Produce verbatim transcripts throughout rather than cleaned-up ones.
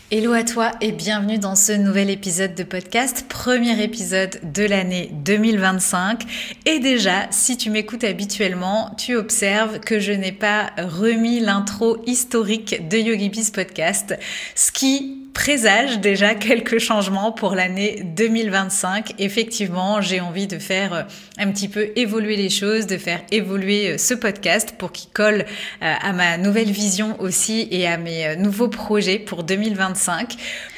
Hello à toi et bienvenue dans ce nouvel épisode de podcast, premier épisode de l'année deux mille vingt-cinq. Et déjà, si tu m'écoutes habituellement, tu observes que je n'ai pas remis l'intro historique de YogiBiz Podcast, ce qui présage déjà quelques changements pour l'année deux mille vingt-cinq. Effectivement, j'ai envie de faire un petit peu évoluer les choses, de faire évoluer ce podcast pour qu'il colle à ma nouvelle vision aussi et à mes nouveaux projets pour deux mille vingt-cinq.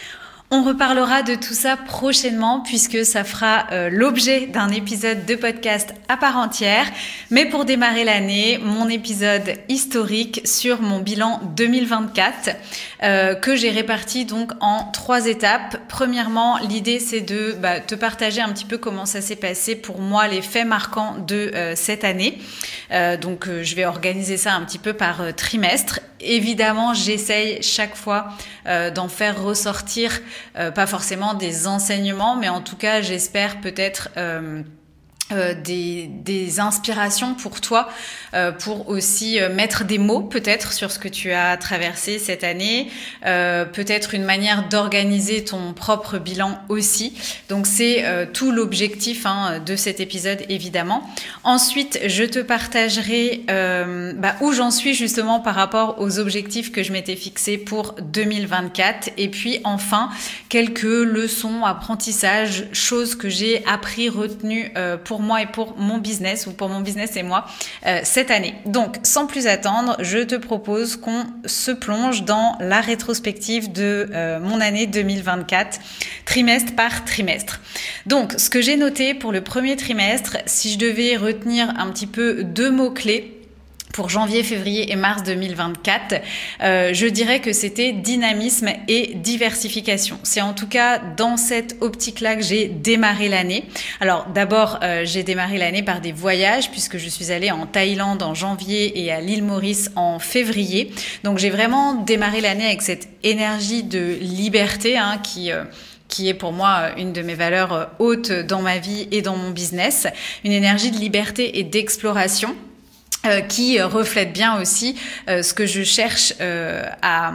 On reparlera de tout ça prochainement puisque ça fera euh, l'objet d'un épisode de podcast à part entière. Mais pour démarrer l'année, mon épisode historique sur mon bilan deux mille vingt-quatre euh, que j'ai réparti donc en trois étapes. Premièrement, l'idée c'est de bah, te partager un petit peu comment ça s'est passé pour moi, les faits marquants de euh, cette année. Euh, donc euh, je vais organiser ça un petit peu par euh, trimestre. Évidemment, j'essaye chaque fois euh, d'en faire ressortir Euh, pas forcément des enseignements, mais en tout cas, j'espère peut-être euh, euh, des, des inspirations pour toi, euh, pour aussi euh, mettre des mots peut-être sur ce que tu as traversé cette année, euh, peut-être une manière d'organiser ton propre bilan aussi. Donc c'est euh, tout l'objectif hein, de cet épisode évidemment. Ensuite, je te partagerai euh, bah, où j'en suis justement par rapport aux objectifs que je m'étais fixés pour deux mille vingt-quatre. Et puis enfin, quelques leçons, apprentissages, choses que j'ai appris, retenues euh, pour moi et pour mon business ou pour mon business et moi euh, cette année. Donc, sans plus attendre, je te propose qu'on se plonge dans la rétrospective de euh, mon année deux mille vingt-quatre, trimestre par trimestre. Donc, ce que j'ai noté pour le premier trimestre, si je devais retenir un petit peu deux mots-clés, pour janvier, février et mars deux mille vingt-quatre, euh, je dirais que c'était dynamisme et diversification. C'est en tout cas dans cette optique-là que j'ai démarré l'année. Alors d'abord, euh, j'ai démarré l'année par des voyages puisque je suis allée en Thaïlande en janvier et à l'île Maurice en février. Donc j'ai vraiment démarré l'année avec cette énergie de liberté hein, qui... Euh, qui est pour moi une de mes valeurs hautes dans ma vie et dans mon business. Une énergie de liberté et d'exploration. Euh, qui euh, reflète bien aussi euh, ce que je cherche euh, à,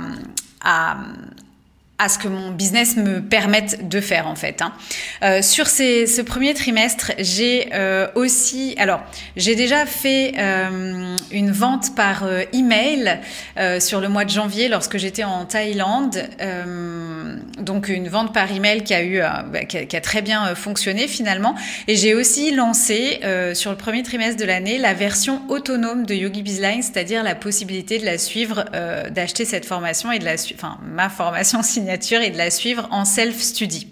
à, à ce que mon business me permette de faire en fait. Hein. Euh, sur ces, ce premier trimestre, j'ai euh, aussi, alors j'ai déjà fait euh, une vente par euh, email euh, sur le mois de janvier lorsque j'étais en Thaïlande. Euh, donc une vente par email qui a eu, euh, bah, qui, a, qui a très bien euh, fonctionné finalement. Et j'ai aussi lancé euh, sur le premier trimestre de l'année la version autonome de YogiBiz Line, c'est-à-dire la possibilité de la suivre, euh, d'acheter cette formation et de la suivre, enfin ma formation signature et de la suivre en self-study.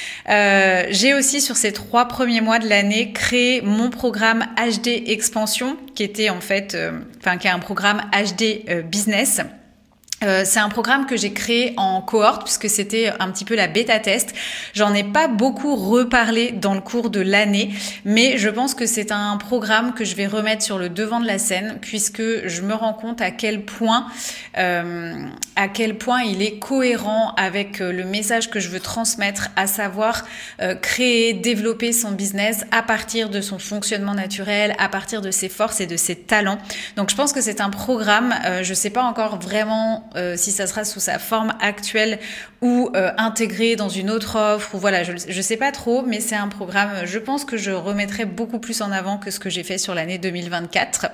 Euh, j'ai aussi sur ces trois premiers mois de l'année créé mon programme H D Expansion qui était en fait, euh, enfin qui est un programme H D euh, Business. Euh, c'est un programme que j'ai créé en cohorte puisque c'était un petit peu la bêta test. J'en ai pas beaucoup reparlé dans le cours de l'année, mais je pense que c'est un programme que je vais remettre sur le devant de la scène puisque je me rends compte à quel point, euh, à quel point il est cohérent avec le message que je veux transmettre, à savoir euh, créer, développer son business à partir de son fonctionnement naturel, à partir de ses forces et de ses talents. Donc je pense que c'est un programme, euh, je sais pas encore vraiment Euh, si ça sera sous sa forme actuelle ou euh, intégré dans une autre offre ou voilà, je je sais pas trop, mais c'est un programme, je pense que je remettrai beaucoup plus en avant que ce que j'ai fait sur l'année deux mille vingt-quatre.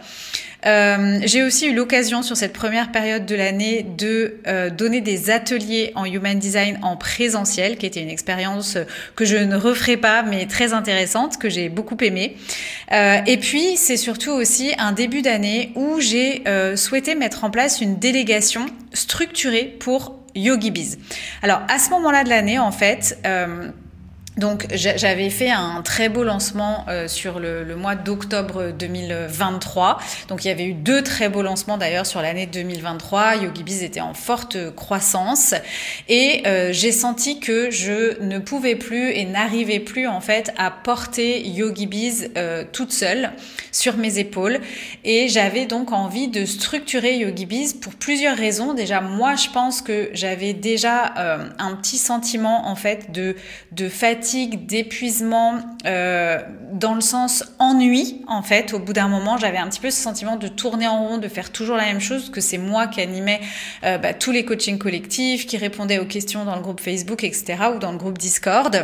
Euh, j'ai aussi eu l'occasion sur cette première période de l'année de euh, donner des ateliers en Human Design en présentiel, qui était une expérience que je ne referai pas, mais très intéressante, que j'ai beaucoup aimée. Euh, et puis, c'est surtout aussi un début d'année où j'ai euh, souhaité mettre en place une délégation structurée pour YogiBiz. Alors, à ce moment-là de l'année, en fait... Euh, Donc j'avais fait un très beau lancement euh, sur le, le mois d'octobre deux mille vingt-trois. Donc il y avait eu deux très beaux lancements d'ailleurs sur l'année deux mille vingt-trois. YogiBiz était en forte croissance et euh, j'ai senti que je ne pouvais plus et n'arrivais plus en fait à porter YogiBiz euh, toute seule sur mes épaules. Et j'avais donc envie de structurer YogiBiz pour plusieurs raisons. Déjà moi je pense que j'avais déjà euh, un petit sentiment en fait de, de fatigue fatigue, d'épuisement, euh, dans le sens ennui en fait. Au bout d'un moment, j'avais un petit peu ce sentiment de tourner en rond, de faire toujours la même chose, que c'est moi qui animais euh, bah, tous les coachings collectifs, qui répondais aux questions dans le groupe Facebook, et cetera ou dans le groupe Discord.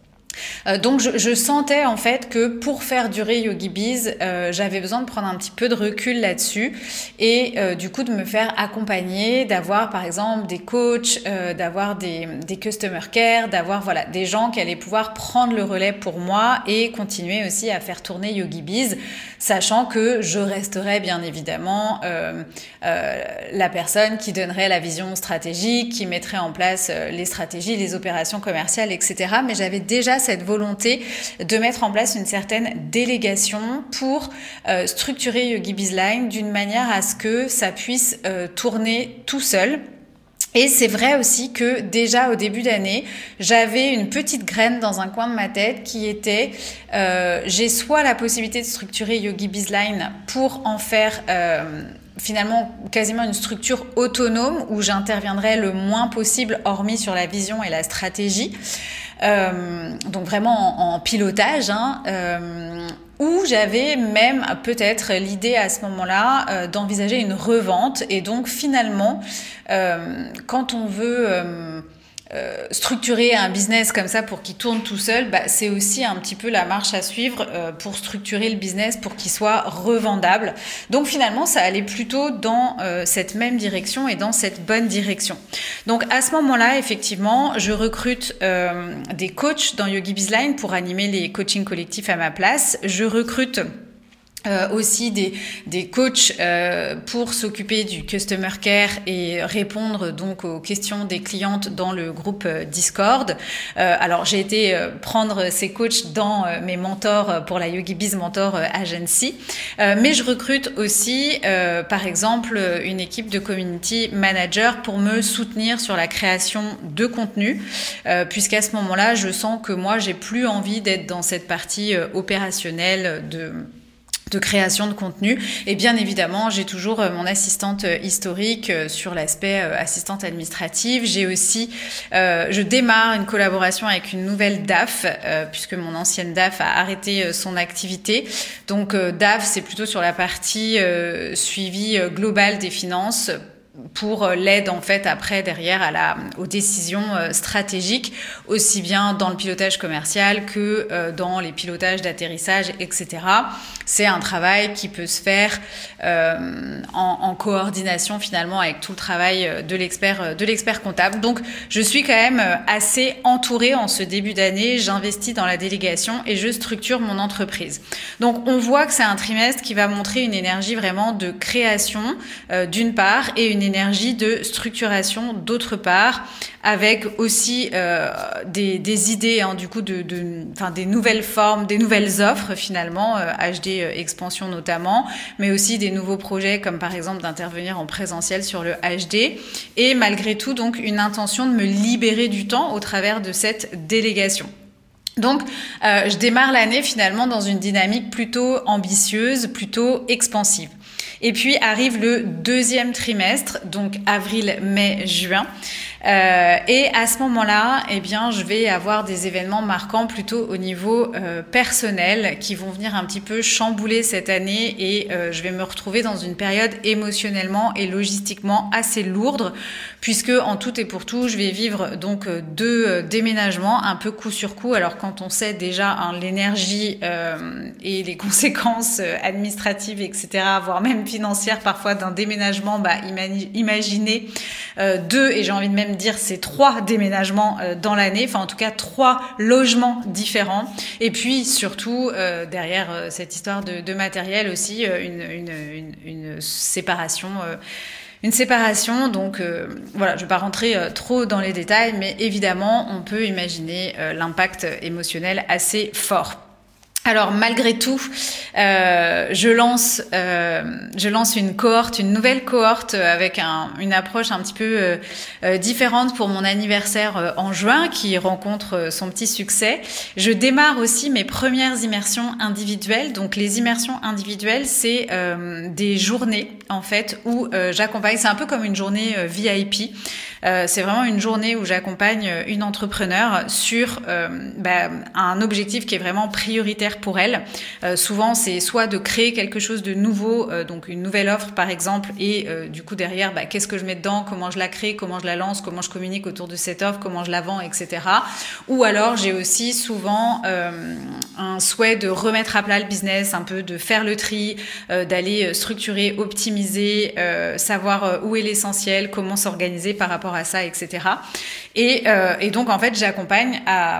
Euh, donc je, je sentais en fait que pour faire durer YogiBiz, euh, j'avais besoin de prendre un petit peu de recul là-dessus et euh, du coup de me faire accompagner, d'avoir par exemple des coachs, euh, d'avoir des, des customer care, d'avoir voilà des gens qui allaient pouvoir prendre le relais pour moi et continuer aussi à faire tourner YogiBiz, sachant que je resterais bien évidemment euh, euh, la personne qui donnerait la vision stratégique, qui mettrait en place euh, les stratégies, les opérations commerciales, et cetera. Mais j'avais déjà cette volonté de mettre en place une certaine délégation pour euh, structurer YogiBizline d'une manière à ce que ça puisse euh, tourner tout seul. Et c'est vrai aussi que déjà au début d'année, j'avais une petite graine dans un coin de ma tête qui était euh, j'ai soit la possibilité de structurer YogiBizline pour en faire euh, finalement quasiment une structure autonome où j'interviendrai le moins possible hormis sur la vision et la stratégie. Euh, donc vraiment en, en pilotage, hein, euh, où j'avais même peut-être l'idée à ce moment-là euh, d'envisager une revente. Et donc finalement, euh, quand on veut euh, euh, structurer un business comme ça pour qu'il tourne tout seul, bah, c'est aussi un petit peu la marche à suivre euh, pour structurer le business pour qu'il soit revendable. Donc finalement, ça allait plutôt dans euh, cette même direction et dans cette bonne direction. Donc à ce moment-là, effectivement, je recrute euh, des coachs dans YogiBizline pour animer les coachings collectifs à ma place. Je recrute Euh, aussi des, des coachs euh, pour s'occuper du customer care et répondre donc aux questions des clientes dans le groupe euh, Discord. Euh, alors j'ai été euh, prendre ces coachs dans euh, mes mentors pour la YogiBiz Mentor euh, Agency, euh, mais je recrute aussi euh, par exemple une équipe de community manager pour me soutenir sur la création de contenu, euh, puisqu'à ce moment-là je sens que moi j'ai plus envie d'être dans cette partie euh, opérationnelle de de création de contenu. Et bien évidemment, j'ai toujours mon assistante historique sur l'aspect assistante administrative. J'ai aussi, euh, je démarre une collaboration avec une nouvelle D A F, euh, puisque mon ancienne D A F a arrêté son activité. Donc euh, D A F, c'est plutôt sur la partie euh, suivi global des finances, pour l'aide en fait après derrière à la aux décisions stratégiques, aussi bien dans le pilotage commercial que euh, dans les pilotages d'atterrissage, et cetera. C'est un travail qui peut se faire euh, en, en coordination finalement avec tout le travail de l'expert de l'expert comptable. Donc je suis quand même assez entourée en ce début d'année. J'investis dans la délégation et je structure mon entreprise. Donc on voit que c'est un trimestre qui va montrer une énergie vraiment de création euh, d'une part et une énergie de structuration d'autre part, avec aussi euh, des, des idées hein, du coup de, de, enfin des nouvelles formes, des nouvelles offres finalement, euh, H D euh, expansion notamment, mais aussi des nouveaux projets comme par exemple d'intervenir en présentiel sur le H D, et malgré tout donc une intention de me libérer du temps au travers de cette délégation. Donc, euh, je démarre l'année finalement dans une dynamique plutôt ambitieuse, plutôt expansive. Et puis arrive le deuxième trimestre, donc avril, mai, juin. Euh, et à ce moment-là, eh bien, je vais avoir des événements marquants plutôt au niveau euh, personnel qui vont venir un petit peu chambouler cette année, et euh, je vais me retrouver dans une période émotionnellement et logistiquement assez lourde, puisque en tout et pour tout, je vais vivre donc deux euh, déménagements un peu coup sur coup. Alors quand on sait déjà hein, l'énergie euh, et les conséquences euh, administratives, et cetera, voire même financières parfois d'un déménagement, bah imagine, imaginez euh, deux, et j'ai envie de même dire c'est trois déménagements euh, dans l'année, enfin en tout cas trois logements différents, et puis surtout euh, derrière euh, cette histoire de, de matériel aussi euh, une, une, une, une séparation euh, Une séparation, donc euh, voilà, je ne vais pas rentrer euh, trop dans les détails, mais évidemment, on peut imaginer euh, l'impact émotionnel assez fort. Alors malgré tout, euh, je lance, euh, je lance une cohorte, une nouvelle cohorte avec un, une approche un petit peu euh, euh, différente pour mon anniversaire euh, en juin, qui rencontre euh, son petit succès. Je démarre aussi mes premières immersions individuelles. Donc les immersions individuelles, c'est euh, des journées en fait où euh, j'accompagne. C'est un peu comme une journée euh, V I P. Euh, c'est vraiment une journée où j'accompagne une entrepreneure sur euh, bah, un objectif qui est vraiment prioritaire pour elle. Euh, souvent, c'est soit de créer quelque chose de nouveau, euh, donc une nouvelle offre par exemple, et euh, du coup derrière, bah, qu'est-ce que je mets dedans, comment je la crée, comment je la lance, comment je communique autour de cette offre, comment je la vends, et cetera. Ou alors, j'ai aussi souvent euh, un souhait de remettre à plat le business, un peu de faire le tri, euh, d'aller structurer, optimiser, euh, savoir où est l'essentiel, comment s'organiser par rapport à ça, et cetera. Et, euh, et donc, en fait, j'accompagne à...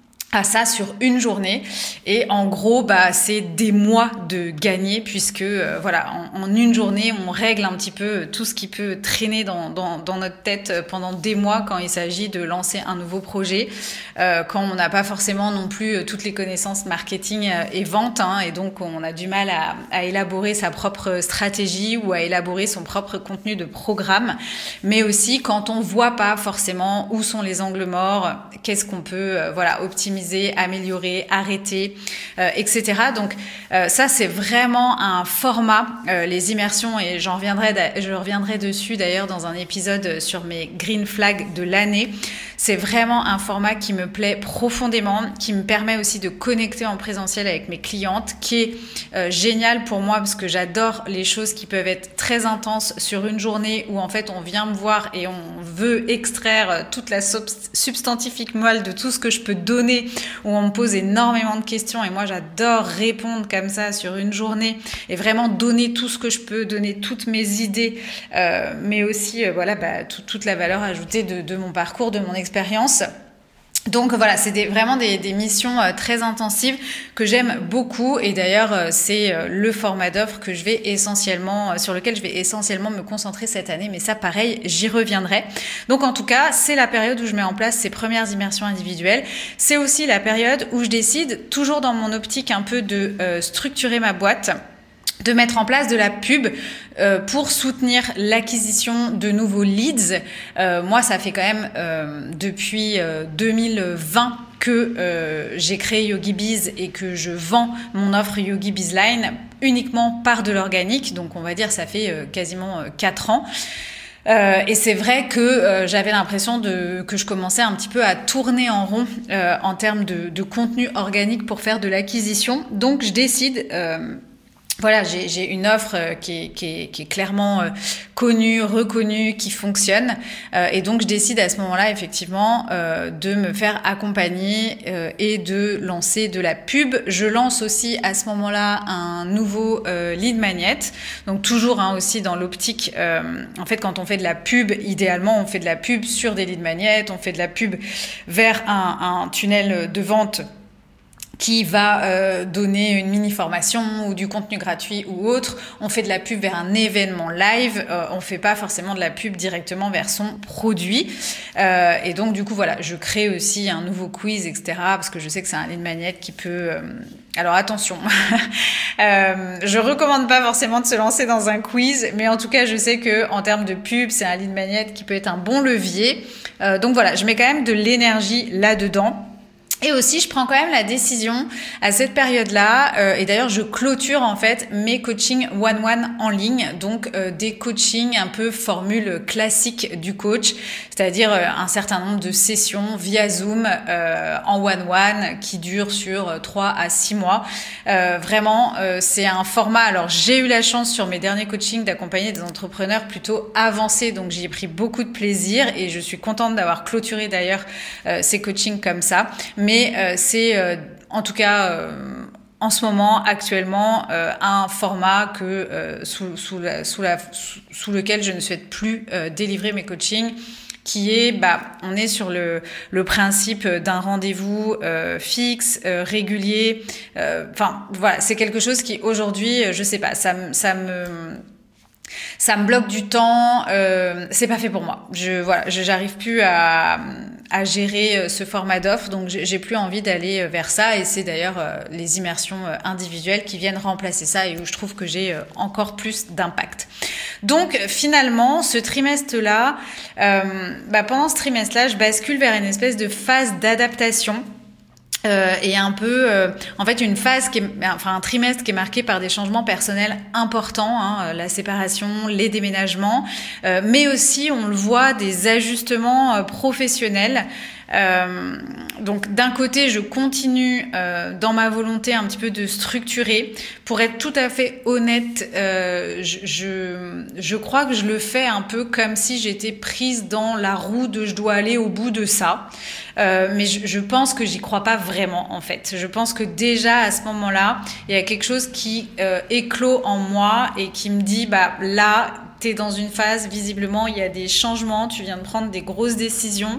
à ça sur une journée et en gros bah c'est des mois de gagner puisque euh, voilà en, en une journée on règle un petit peu tout ce qui peut traîner dans dans, dans notre tête pendant des mois quand il s'agit de lancer un nouveau projet, euh, quand on n'a pas forcément non plus toutes les connaissances marketing et vente, hein, et donc on a du mal à, à élaborer sa propre stratégie ou à élaborer son propre contenu de programme, mais aussi quand on voit pas forcément où sont les angles morts, qu'est-ce qu'on peut euh, voilà optimiser, améliorer, arrêter, euh, et cetera. Donc euh, ça c'est vraiment un format, euh, les immersions, et j'en reviendrai, je reviendrai dessus d'ailleurs dans un épisode sur mes green flags de l'année. C'est vraiment un format qui me plaît profondément, qui me permet aussi de connecter en présentiel avec mes clientes, qui est euh, génial pour moi parce que j'adore les choses qui peuvent être très intenses sur une journée où en fait on vient me voir et on veut extraire toute la substantifique moelle de tout ce que je peux donner, où on me pose énormément de questions et moi j'adore répondre comme ça sur une journée et vraiment donner tout ce que je peux, donner toutes mes idées, euh, mais aussi euh, voilà bah, tout, toute la valeur ajoutée de, de mon parcours, de mon expérience. Donc voilà, c'est des, vraiment des, des missions euh, très intensives que j'aime beaucoup, et d'ailleurs euh, c'est euh, le format d'offre que je vais essentiellement, euh, sur lequel je vais essentiellement me concentrer cette année, mais ça pareil, j'y reviendrai. Donc en tout cas, c'est la période où je mets en place ces premières immersions individuelles. C'est aussi la période où je décide, toujours dans mon optique un peu de euh, structurer ma boîte, de mettre en place de la pub euh, pour soutenir l'acquisition de nouveaux leads. Euh, moi, ça fait quand même euh, depuis euh, deux mille vingt que euh, j'ai créé YogiBiz et que je vends mon offre YogiBizline uniquement par de l'organique. Donc, on va dire ça fait euh, quasiment euh, quatre ans. Euh, et c'est vrai que euh, j'avais l'impression de que je commençais un petit peu à tourner en rond euh, en termes de, de contenu organique pour faire de l'acquisition. Donc, je décide... Euh, Voilà, j'ai, j'ai une offre qui est, qui est, qui est clairement euh, connue, reconnue, qui fonctionne. Euh, et donc, je décide à ce moment-là, effectivement, euh, de me faire accompagner euh, et de lancer de la pub. Je lance aussi à ce moment-là un nouveau euh, lead magnet. Donc, toujours hein, aussi dans l'optique, euh, en fait, quand on fait de la pub, idéalement, on fait de la pub sur des lead magnets, on fait de la pub vers un, un tunnel de vente qui va euh, donner une mini-formation ou du contenu gratuit ou autre. On fait de la pub vers un événement live. Euh, on fait pas forcément de la pub directement vers son produit. Euh, et donc, du coup, voilà, je crée aussi un nouveau quiz, et cetera. Parce que je sais que c'est un lead magnet qui peut... Euh... Alors, attention. euh, je recommande pas forcément de se lancer dans un quiz. Mais en tout cas, je sais que en termes de pub, c'est un lead magnet qui peut être un bon levier. Euh, donc, voilà, je mets quand même de l'énergie là-dedans. Et aussi, je prends quand même la décision à cette période-là, euh, et d'ailleurs, je clôture en fait mes coachings one-one en ligne, donc euh, des coachings un peu formule classique du coach, c'est-à-dire euh, un certain nombre de sessions via Zoom euh, en one-one qui durent sur trois à six mois. Euh, vraiment, euh, c'est un format. Alors, j'ai eu la chance sur mes derniers coachings d'accompagner des entrepreneurs plutôt avancés, donc j'y ai pris beaucoup de plaisir et je suis contente d'avoir clôturé d'ailleurs euh, ces coachings comme ça. Mais Mais euh, c'est euh, en tout cas euh, en ce moment, actuellement, euh, un format que euh, sous, sous, la, sous, la, sous, sous lequel je ne souhaite plus euh, délivrer mes coachings, qui est, bah, on est sur le, le principe d'un rendez-vous euh, fixe, euh, régulier. Enfin, euh, voilà, c'est quelque chose qui aujourd'hui, je sais pas, ça, ça me ça me bloque du temps, euh, c'est pas fait pour moi. Je voilà, je, j'arrive plus à, à gérer ce format d'offre, donc j'ai, j'ai plus envie d'aller vers ça. Et c'est d'ailleurs euh, les immersions individuelles qui viennent remplacer ça et où je trouve que j'ai euh, encore plus d'impact. Donc finalement, ce trimestre-là, euh, bah, pendant ce trimestre-là, je bascule vers une espèce de phase d'adaptation. Euh, et un peu, euh, en fait, une phase qui est, enfin, un trimestre qui est marqué par des changements personnels importants, hein, la séparation, les déménagements, euh, mais aussi, on le voit, des ajustements euh, professionnels. Euh, donc d'un côté, je continue euh, dans ma volonté un petit peu de structurer. Pour être tout à fait honnête, euh, je, je, je crois que je le fais un peu comme si j'étais prise dans la roue de je dois aller au bout de ça. Euh, mais je, je pense que j'y crois pas vraiment en fait. Je pense que déjà à ce moment-là, il y a quelque chose qui euh, éclot en moi et qui me dit bah là, t'es dans une phase, visiblement, il y a des changements, tu viens de prendre des grosses décisions.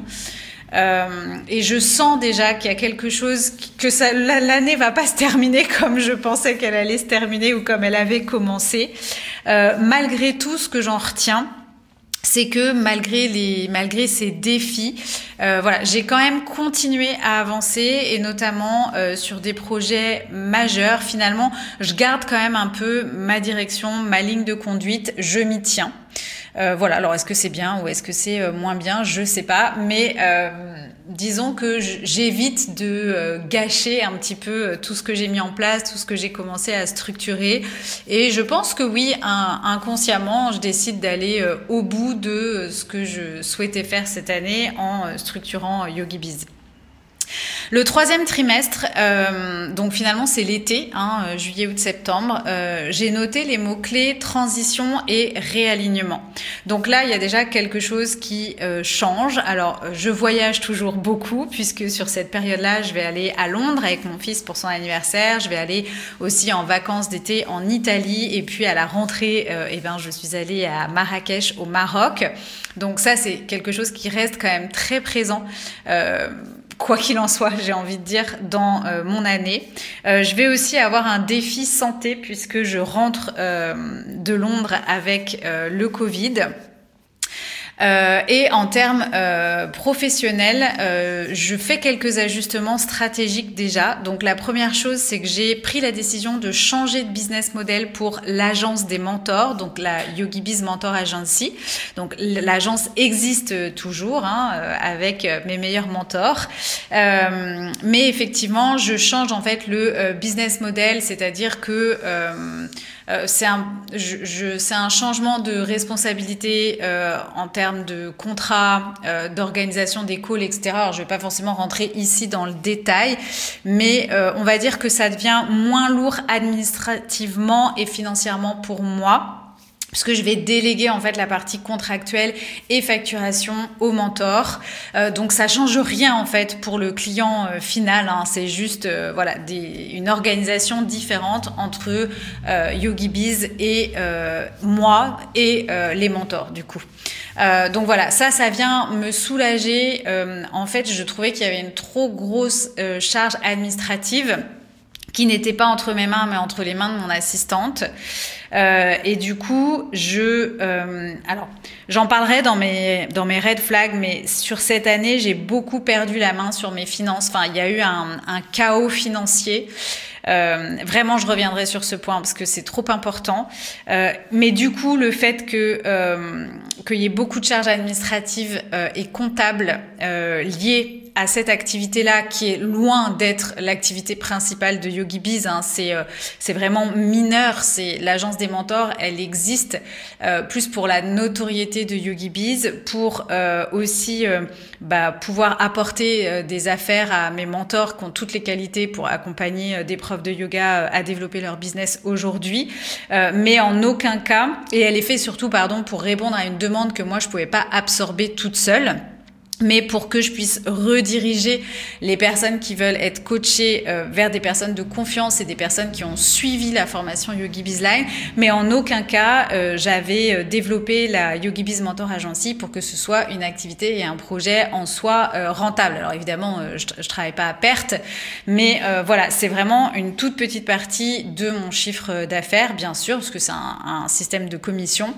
Euh, et je sens déjà qu'il y a quelque chose, que ça, l'année va pas se terminer comme je pensais qu'elle allait se terminer ou comme elle avait commencé. Euh, malgré tout, ce que j'en retiens, c'est que malgré les, malgré ces défis, euh, voilà, j'ai quand même continué à avancer et notamment euh, sur des projets majeurs. Finalement, je garde quand même un peu ma direction, ma ligne de conduite. Je m'y tiens. Euh, voilà. Alors, est-ce que c'est bien ou est-ce que c'est euh, moins bien? Je sais pas. Mais euh, disons que j'évite de euh, gâcher un petit peu euh, tout ce que j'ai mis en place, tout ce que j'ai commencé à structurer. Et je pense que oui, un, inconsciemment, je décide d'aller euh, au bout de ce que je souhaitais faire cette année en euh, structurant euh, YogiBiz. Le troisième trimestre, euh, donc finalement c'est l'été, hein, juillet, août, septembre, euh, j'ai noté les mots-clés transition et réalignement. Donc là, il y a déjà quelque chose qui euh, change. Alors, je voyage toujours beaucoup puisque sur cette période-là, je vais aller à Londres avec mon fils pour son anniversaire. Je vais aller aussi en vacances d'été en Italie et puis à la rentrée, euh, eh ben, je suis allée à Marrakech au Maroc. Donc ça, c'est quelque chose qui reste quand même très présent. Euh, Quoi qu'il en soit, j'ai envie de dire, dans euh, mon année. Euh, je vais aussi avoir un défi santé puisque je rentre euh, de Londres avec euh, le Covid. Euh, et en termes euh, professionnels, euh, je fais quelques ajustements stratégiques déjà. Donc la première chose, c'est que j'ai pris la décision de changer de business model pour l'agence des mentors, donc la YogiBiz Mentor Agency. Donc l'agence existe toujours, hein, avec mes meilleurs mentors, euh, mais effectivement, je change en fait le euh, business model, c'est-à-dire que euh, Euh, c'est un, je, je, c'est un changement de responsabilité euh, en termes de contrat, euh, d'organisation des calls, et cetera. Alors, je vais pas forcément rentrer ici dans le détail, mais euh, on va dire que ça devient moins lourd administrativement et financièrement pour moi, puisque je vais déléguer en fait la partie contractuelle et facturation au mentor. Euh, donc ça change rien en fait pour le client euh, final. Hein. C'est juste euh, voilà des, une organisation différente entre euh, YogiBiz et euh, moi et euh, les mentors du coup. Euh, donc voilà, ça, ça vient me soulager. Euh, en fait, je trouvais qu'il y avait une trop grosse euh, charge administrative qui n'était pas entre mes mains, mais entre les mains de mon assistante. Euh, et du coup, je, euh, alors, j'en parlerai dans mes dans mes red flags, mais sur cette année, j'ai beaucoup perdu la main sur mes finances. Enfin, il y a eu un, un chaos financier. Euh, vraiment, je reviendrai sur ce point parce que c'est trop important. Euh, mais du coup, le fait que euh, qu'il y ait beaucoup de charges administratives euh, et comptables euh, liées à cette activité-là, qui est loin d'être l'activité principale de YogiBiz, hein, c'est euh, c'est vraiment mineur. C'est l'agence des mentors, elle existe euh, plus pour la notoriété de YogiBiz, pour euh, aussi euh, bah, pouvoir apporter euh, des affaires à mes mentors qui ont toutes les qualités pour accompagner euh, des profs de yoga euh, à développer leur business aujourd'hui, euh, mais en aucun cas, et elle est faite surtout pardon pour répondre à une demande que moi je pouvais pas absorber toute seule, mais pour que je puisse rediriger les personnes qui veulent être coachées euh, vers des personnes de confiance et des personnes qui ont suivi la formation YogiBiz Line. Mais en aucun cas, euh, j'avais développé la YogiBiz Mentor Agency pour que ce soit une activité et un projet en soi euh, rentable. Alors évidemment, euh, je, je travaille pas à perte, mais euh, voilà, c'est vraiment une toute petite partie de mon chiffre d'affaires, bien sûr, parce que c'est un, un système de commission.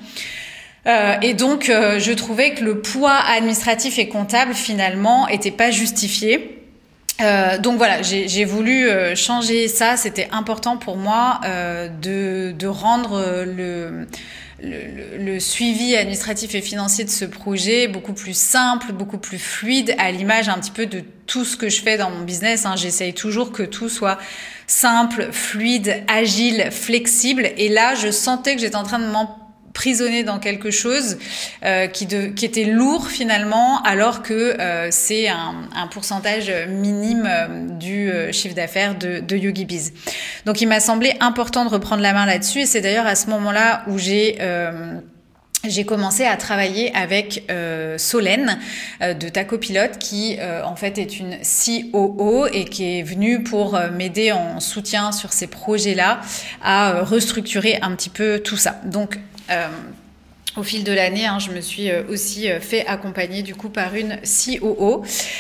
Euh, et donc, euh, je trouvais que le poids administratif et comptable, finalement, était pas justifié. Euh, donc voilà, j'ai, j'ai voulu euh, changer ça. C'était important pour moi euh, de, de rendre le... le, le suivi administratif et financier de ce projet beaucoup plus simple, beaucoup plus fluide, à l'image un petit peu de tout ce que je fais dans mon business. Hein. J'essaye toujours que tout soit simple, fluide, agile, flexible. Et là, je sentais que j'étais en train de m'emprisonner dans quelque chose euh, qui, de, qui était lourd finalement, alors que euh, c'est un, un pourcentage minime euh, du euh, chiffre d'affaires de, de YogiBiz. Donc, il m'a semblé important de reprendre la main là-dessus. Et c'est d'ailleurs à ce moment-là où j'ai... Euh, J'ai commencé à travailler avec euh, Solène euh, de Tacopilote qui euh, en fait est une C O O et qui est venue pour euh, m'aider en soutien sur ces projets-là à euh, restructurer un petit peu tout ça. Donc euh, au fil de l'année, hein, je me suis euh, aussi euh, fait accompagner du coup par une C O O.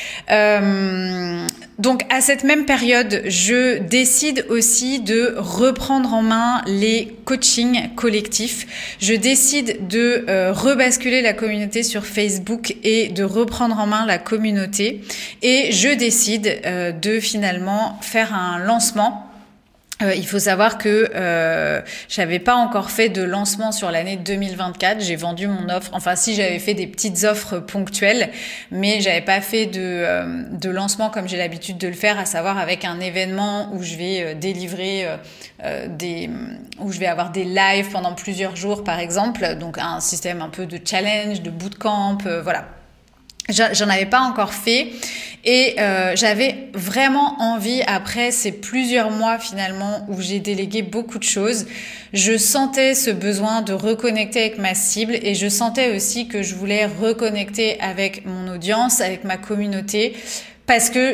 Euh, donc à cette même période, je décide aussi de reprendre en main les coachings collectifs. Je décide de euh, rebasculer la communauté sur Facebook et de reprendre en main la communauté. Et je décide euh, de finalement faire un lancement. Euh, il faut savoir que euh, j'avais pas encore fait de lancement sur l'année deux mille vingt-quatre. J'ai vendu mon offre. Enfin, si j'avais fait des petites offres ponctuelles, mais j'avais pas fait de euh, de lancement comme j'ai l'habitude de le faire, à savoir avec un événement où je vais euh, délivrer euh, euh, des, où je vais avoir des lives pendant plusieurs jours, par exemple. Donc un système un peu de challenge, de bootcamp, euh, voilà. J'en avais pas encore fait et euh, j'avais vraiment envie, après ces plusieurs mois finalement où j'ai délégué beaucoup de choses, je sentais ce besoin de reconnecter avec ma cible et je sentais aussi que je voulais reconnecter avec mon audience, avec ma communauté, parce que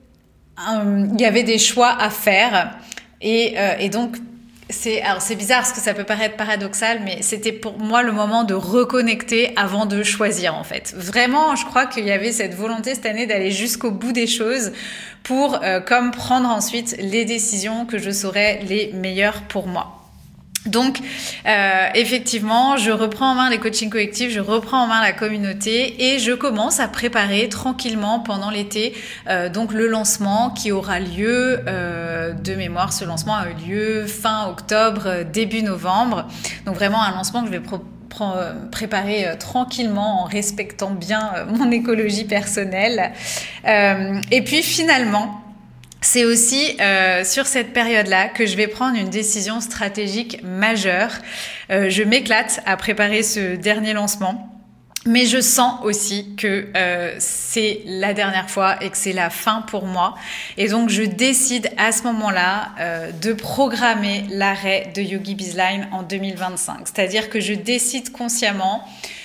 euh, il y avait des choix à faire et, euh, et donc C'est, alors c'est bizarre parce que ça peut paraître paradoxal, mais c'était pour moi le moment de reconnecter avant de choisir en fait. Vraiment, je crois qu'il y avait cette volonté cette année d'aller jusqu'au bout des choses pour euh, comme prendre ensuite les décisions que je saurais les meilleures pour moi. Donc, euh, effectivement, je reprends en main les coachings collectifs, je reprends en main la communauté et je commence à préparer tranquillement pendant l'été euh, donc le lancement qui aura lieu, euh, de mémoire, ce lancement a eu lieu fin octobre, début novembre. Donc vraiment un lancement que je vais pro- préparer euh, tranquillement en respectant bien euh, mon écologie personnelle. Euh, et puis finalement, c'est aussi euh, sur cette période-là que je vais prendre une décision stratégique majeure. Euh, je m'éclate à préparer ce dernier lancement, mais je sens aussi que euh, c'est la dernière fois et que c'est la fin pour moi. Et donc, je décide à ce moment-là euh, de programmer l'arrêt de YogiBizline en deux mille vingt-cinq. C'est-à-dire que je décide consciemment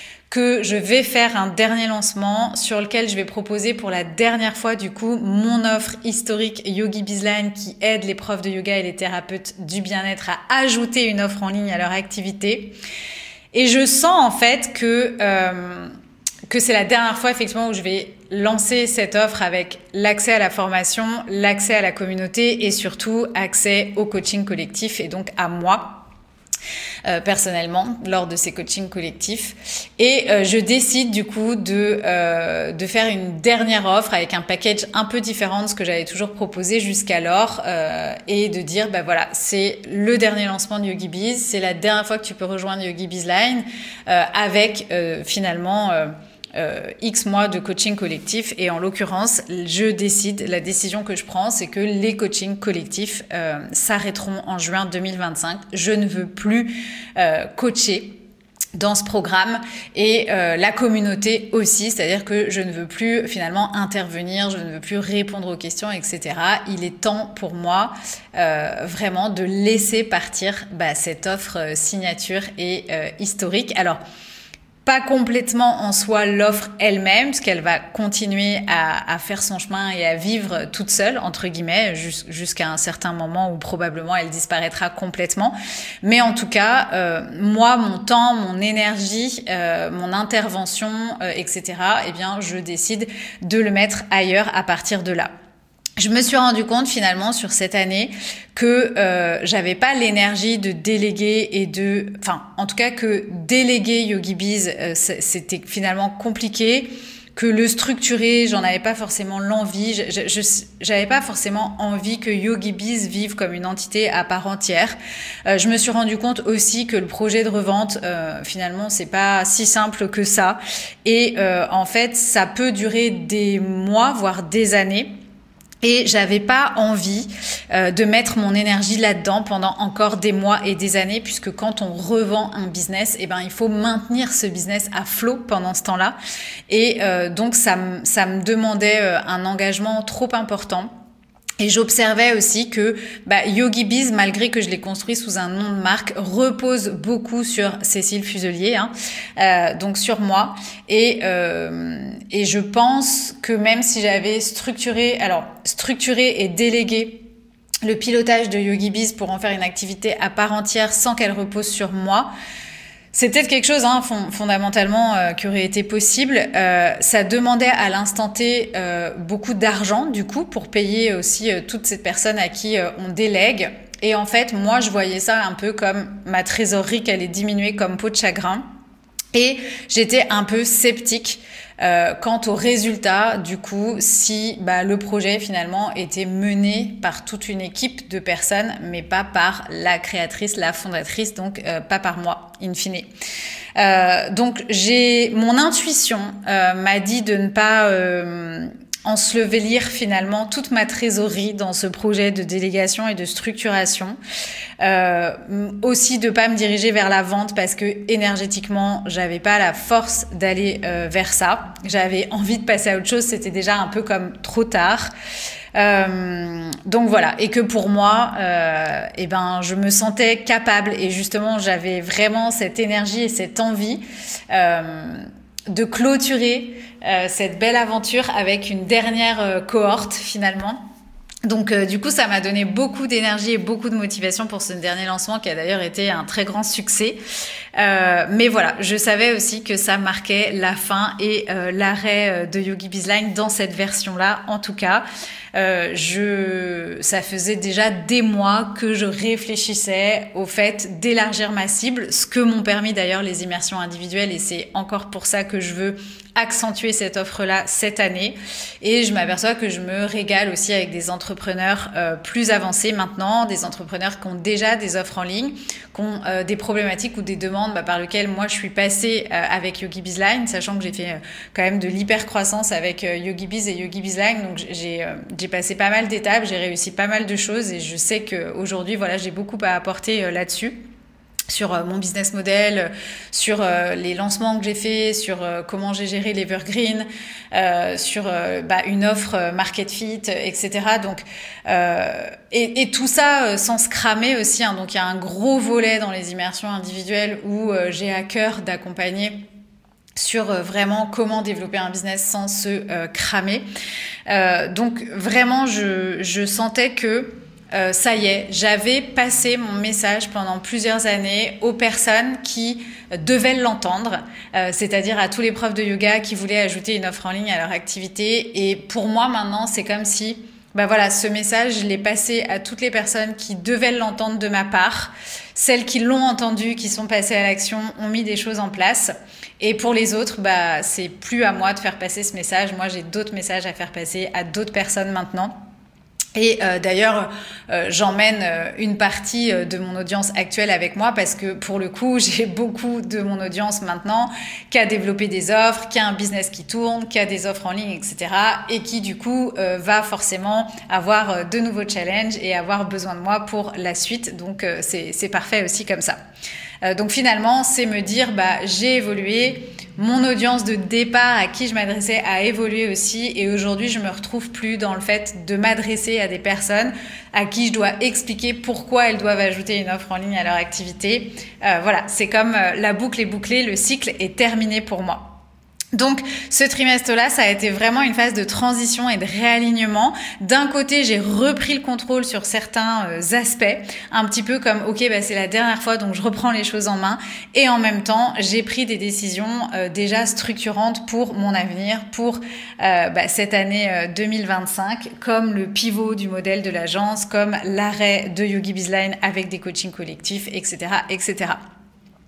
que je vais faire un dernier lancement sur lequel je vais proposer pour la dernière fois du coup mon offre historique YogiBizline qui aide les profs de yoga et les thérapeutes du bien-être à ajouter une offre en ligne à leur activité. Et je sens en fait que euh, que c'est la dernière fois effectivement où je vais lancer cette offre avec l'accès à la formation, l'accès à la communauté et surtout accès au coaching collectif et donc à moi. Euh, personnellement lors de ces coachings collectifs et euh, je décide du coup de euh, de faire une dernière offre avec un package un peu différent de ce que j'avais toujours proposé jusqu'alors euh, et de dire bah voilà, c'est le dernier lancement de YogiBiz, c'est la dernière fois que tu peux rejoindre YogiBizline euh, avec euh, finalement euh, Euh, X mois de coaching collectif et en l'occurrence je décide, la décision que je prends c'est que les coachings collectifs euh, s'arrêteront en juin deux mille vingt-cinq. Je ne veux plus euh, coacher dans ce programme et euh, la communauté aussi, c'est-à-dire que je ne veux plus finalement intervenir, je ne veux plus répondre aux questions, et cetera. Il est temps pour moi euh, vraiment de laisser partir bah, cette offre euh, signature et euh, historique. Alors pas complètement en soi l'offre elle-même, parce qu'elle va continuer à, à faire son chemin et à vivre toute seule, entre guillemets, jus- jusqu'à un certain moment où probablement elle disparaîtra complètement. Mais en tout cas, euh, moi, mon temps, mon énergie, euh, mon intervention, euh, et cetera, eh bien, je décide de le mettre ailleurs à partir de là. Je me suis rendu compte finalement sur cette année que euh, j'avais pas l'énergie de déléguer et de, enfin, en tout cas que déléguer YogiBiz, euh, c'était finalement compliqué, que le structurer, j'en avais pas forcément l'envie. Je, je, j'avais pas forcément envie que YogiBiz vive comme une entité à part entière. Euh, je me suis rendu compte aussi que le projet de revente, euh, finalement, c'est pas si simple que ça. Et euh, en fait, ça peut durer des mois, voire des années. Et j'avais pas envie euh, de mettre mon énergie là-dedans pendant encore des mois et des années, puisque quand on revend un business, eh ben il faut maintenir ce business à flot pendant ce temps-là. Et euh, donc ça me ça me demandait euh, un engagement trop important. Et j'observais aussi que bah, YogiBiz, malgré que je l'ai construit sous un nom de marque, repose beaucoup sur Cécile Fuselier, hein, euh, donc sur moi. Et, euh, et je pense que même si j'avais structuré, alors structuré et délégué le pilotage de YogiBiz pour en faire une activité à part entière sans qu'elle repose sur moi, c'est peut-être quelque chose hein, fond, fondamentalement euh, qui aurait été possible. Euh, ça demandait à l'instant T euh, beaucoup d'argent du coup pour payer aussi euh, toutes ces personnes à qui euh, on délègue. Et en fait, moi, je voyais ça un peu comme ma trésorerie qui allait diminuer comme peau de chagrin. Et j'étais un peu sceptique euh, quant au résultat, du coup, si bah, le projet finalement était mené par toute une équipe de personnes, mais pas par la créatrice, la fondatrice, donc euh, pas par moi, in fine. Euh, donc j'ai mon intuition euh, m'a dit de ne pas euh, ensevelir finalement toute ma trésorerie dans ce projet de délégation et de structuration. Euh, aussi de pas me diriger vers la vente parce que énergétiquement j'avais pas la force d'aller euh, vers ça. J'avais envie de passer à autre chose, c'était déjà un peu comme trop tard. Euh, donc voilà, et que pour moi, euh, eh ben, je me sentais capable et justement j'avais vraiment cette énergie et cette envie euh, de clôturer euh, cette belle aventure avec une dernière euh, cohorte finalement. Donc euh, du coup, ça m'a donné beaucoup d'énergie et beaucoup de motivation pour ce dernier lancement qui a d'ailleurs été un très grand succès. Euh, mais voilà, je savais aussi que ça marquait la fin et euh, l'arrêt de YogiBizline dans cette version-là, en tout cas. Euh, je, ça faisait déjà des mois que je réfléchissais au fait d'élargir ma cible, ce que m'ont permis d'ailleurs les immersions individuelles, et c'est encore pour ça que je veux accentuer cette offre-là cette année. Et je m'aperçois que je me régale aussi avec des entrepreneurs euh, plus avancés maintenant, des entrepreneurs qui ont déjà des offres en ligne, qui ont euh, des problématiques ou des demandes bah, par lesquelles moi je suis passée euh, avec YogiBizline, sachant que j'ai fait euh, quand même de l'hyper-croissance avec euh, YogiBiz et YogiBizline. Donc j'ai, euh, j'ai passé pas mal d'étapes, j'ai réussi pas mal de choses et je sais qu'aujourd'hui, voilà, j'ai beaucoup à apporter euh, là-dessus. Sur euh, mon business model, sur euh, les lancements que j'ai faits, sur euh, comment j'ai géré l'Evergreen, euh, sur euh, bah, une offre euh, Market Fit, et cetera. Donc, euh, et, et tout ça euh, sans se cramer aussi. Hein. Donc, il y a un gros volet dans les immersions individuelles où euh, j'ai à cœur d'accompagner sur euh, vraiment comment développer un business sans se euh, cramer. Euh, donc, vraiment, je, je sentais que Euh, ça y est, j'avais passé mon message pendant plusieurs années aux personnes qui devaient l'entendre, euh, c'est-à-dire à tous les profs de yoga qui voulaient ajouter une offre en ligne à leur activité. Et pour moi, maintenant, c'est comme si, bah voilà, ce message, je l'ai passé à toutes les personnes qui devaient l'entendre de ma part. Celles qui l'ont entendu, qui sont passées à l'action, ont mis des choses en place. Et pour les autres, bah, c'est plus à moi de faire passer ce message. Moi, j'ai d'autres messages à faire passer à d'autres personnes maintenant. Et euh, d'ailleurs, euh, j'emmène euh, une partie euh, de mon audience actuelle avec moi parce que pour le coup, j'ai beaucoup de mon audience maintenant qui a développé des offres, qui a un business qui tourne, qui a des offres en ligne, et cetera. Et qui du coup euh, va forcément avoir euh, de nouveaux challenges et avoir besoin de moi pour la suite. Donc euh, c'est, c'est parfait aussi comme ça. Euh, donc finalement, c'est me dire, bah j'ai évolué. Mon audience de départ à qui je m'adressais a évolué aussi et aujourd'hui je me retrouve plus dans le fait de m'adresser à des personnes à qui je dois expliquer pourquoi elles doivent ajouter une offre en ligne à leur activité. Euh, voilà, c'est comme euh, la boucle est bouclée, le cycle est terminé pour moi. Donc, ce trimestre-là, ça a été vraiment une phase de transition et de réalignement. D'un côté, j'ai repris le contrôle sur certains euh, aspects, un petit peu comme, ok, bah, c'est la dernière fois, donc je reprends les choses en main. Et en même temps, j'ai pris des décisions euh, déjà structurantes pour mon avenir, pour euh, bah, cette année euh, deux mille vingt-cinq, comme le pivot du modèle de l'agence, comme l'arrêt de YogiBizline avec des coachings collectifs, et cetera, et cetera.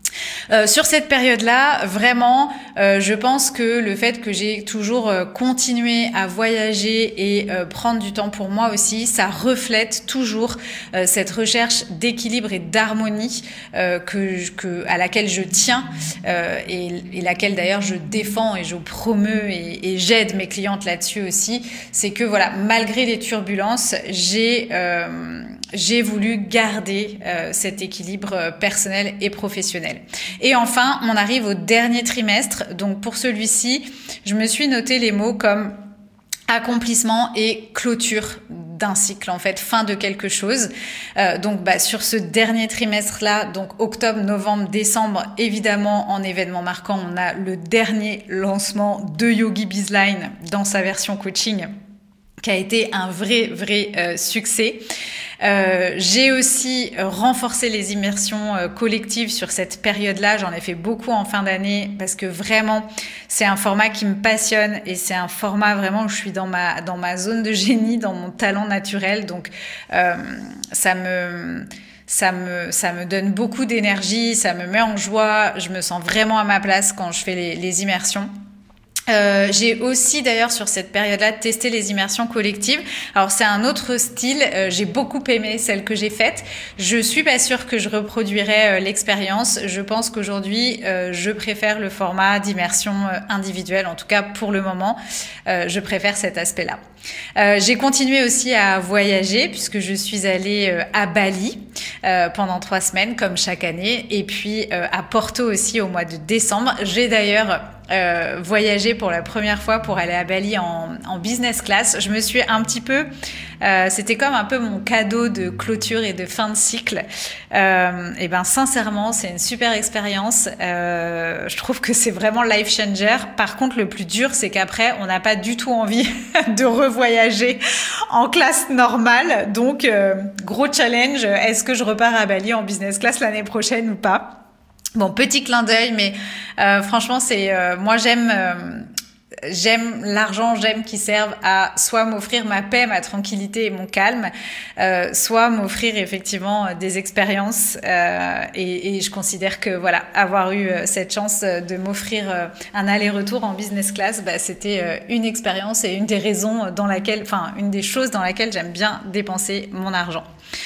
Euh, sur cette période-là, vraiment, euh, je pense que le fait que j'ai toujours euh, continué à voyager et euh, prendre du temps pour moi aussi, ça reflète toujours euh, cette recherche d'équilibre et d'harmonie euh, que, que à laquelle je tiens euh, et, et laquelle d'ailleurs je défends et je promeus et, et j'aide mes clientes là-dessus aussi. C'est que voilà, malgré les turbulences, j'ai euh, j'ai voulu garder euh, cet équilibre personnel et professionnel. Et enfin, on arrive au dernier trimestre. Donc pour celui-ci, je me suis noté les mots comme accomplissement et clôture d'un cycle, en fait, fin de quelque chose. Euh, donc bah, sur ce dernier trimestre-là, donc octobre, novembre, décembre, évidemment en événement marquant, on a le dernier lancement de Yogi Bizline dans sa version coaching, qui a été un vrai, vrai euh, succès. Euh, j'ai aussi renforcé les immersions euh, collectives sur cette période-là. J'en ai fait beaucoup en fin d'année parce que vraiment, c'est un format qui me passionne et c'est un format vraiment où je suis dans ma, dans ma zone de génie, dans mon talent naturel. Donc, euh, ça me... Ça me, ça me donne beaucoup d'énergie, ça me met en joie. Je me sens vraiment à ma place quand je fais les, les immersions. Euh, j'ai aussi d'ailleurs sur cette période-là testé les immersions collectives. Alors c'est un autre style, euh, j'ai beaucoup aimé celle que j'ai faite. Je suis pas sûre que je reproduirais euh, l'expérience. Je pense qu'aujourd'hui euh, je préfère le format d'immersion euh, individuelle, en tout cas pour le moment, euh, je préfère cet aspect-là. Euh, j'ai continué aussi à voyager puisque je suis allée euh, à Bali euh, pendant trois semaines comme chaque année et puis euh, à Porto aussi au mois de décembre. J'ai d'ailleurs euh, voyagé pour la première fois pour aller à Bali en, en business class. Je me suis un petit peu, euh, c'était comme un peu mon cadeau de clôture et de fin de cycle. Euh, et ben sincèrement, c'est une super expérience. Euh, je trouve que c'est vraiment life changer. Par contre, le plus dur, c'est qu'après, on n'a pas du tout envie de revoyager en classe normale. Donc, euh, gros challenge. Est-ce que je repars à Bali en business class l'année prochaine ou pas? Bon, petit clin d'œil, mais euh, franchement, c'est euh, moi j'aime euh, j'aime l'argent, j'aime qu'il serve à soit m'offrir ma paix, ma tranquillité et mon calme, euh, soit m'offrir effectivement des expériences. Euh, et, et je considère que voilà, avoir eu cette chance de m'offrir un aller-retour en business class, bah, c'était une expérience et une des raisons dans laquelle, enfin une des choses dans laquelle j'aime bien dépenser mon argent.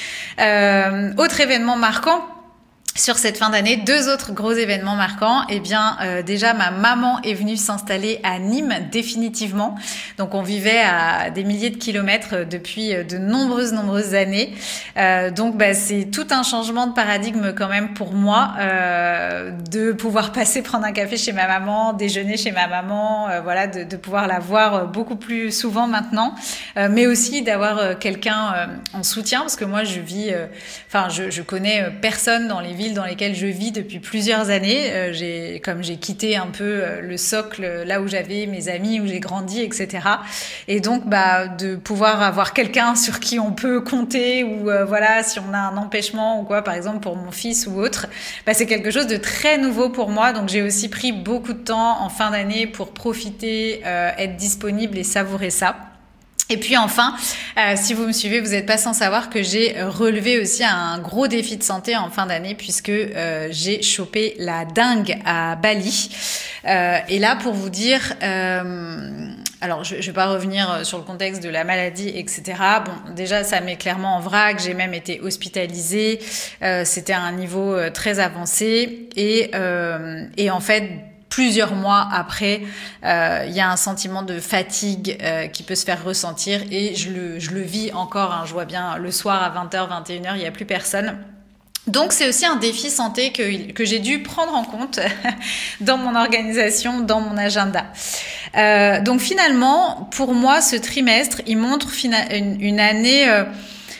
Euh, autre événement marquant. Sur cette fin d'année, deux autres gros événements marquants. Eh bien, euh, déjà, ma maman est venue s'installer à Nîmes définitivement. Donc, on vivait à des milliers de kilomètres depuis de nombreuses, nombreuses années. Euh, donc, bah, c'est tout un changement de paradigme quand même pour moi, euh, de pouvoir passer prendre un café chez ma maman, déjeuner chez ma maman, euh, voilà, de, de pouvoir la voir beaucoup plus souvent maintenant, euh, mais aussi d'avoir quelqu'un euh, en soutien, parce que moi, je vis, enfin, euh, je, je connais personne dans les villes dans lesquelles je vis depuis plusieurs années. Euh, j'ai, comme j'ai quitté un peu euh, le socle, là où j'avais mes amis, où j'ai grandi, et cetera. Et donc, bah, de pouvoir avoir quelqu'un sur qui on peut compter, ou euh, voilà, si on a un empêchement ou quoi, par exemple pour mon fils ou autre, bah, c'est quelque chose de très nouveau pour moi. Donc, j'ai aussi pris beaucoup de temps en fin d'année pour profiter, euh, être disponible et savourer ça. Et puis enfin, euh, si vous me suivez, vous n'êtes pas sans savoir que j'ai relevé aussi un gros défi de santé en fin d'année puisque euh, j'ai chopé la dengue à Bali. Euh, et là, pour vous dire, euh, alors je ne vais pas revenir sur le contexte de la maladie, et cetera. Bon, déjà, ça met clairement en vrac. J'ai même été hospitalisée. Euh, c'était à un niveau très avancé. Et, euh, et en fait, plusieurs mois après, euh, il y a un sentiment de fatigue euh, qui peut se faire ressentir et je le, je le vis encore, hein, je vois bien le soir à vingt heures, vingt et une heures, il n'y a plus personne. Donc c'est aussi un défi santé que, que j'ai dû prendre en compte dans mon organisation, dans mon agenda. Euh, donc finalement, pour moi, ce trimestre, il montre fina- une, une année... Euh,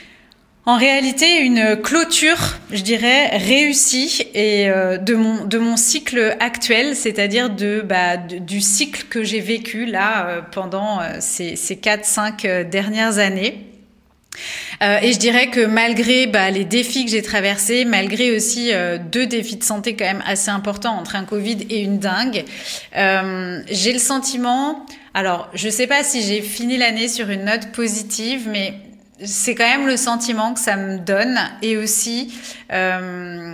En réalité, une clôture, je dirais, réussie et euh, de mon de mon cycle actuel, c'est-à-dire de bah de, du cycle que j'ai vécu là euh, pendant euh, ces ces quatre cinq euh, dernières années. Euh, et je dirais que malgré bah, les défis que j'ai traversés, malgré aussi euh, deux défis de santé quand même assez importants entre un Covid et une dengue, euh, j'ai le sentiment, alors je sais pas si j'ai fini l'année sur une note positive, mais c'est quand même le sentiment que ça me donne et aussi euh,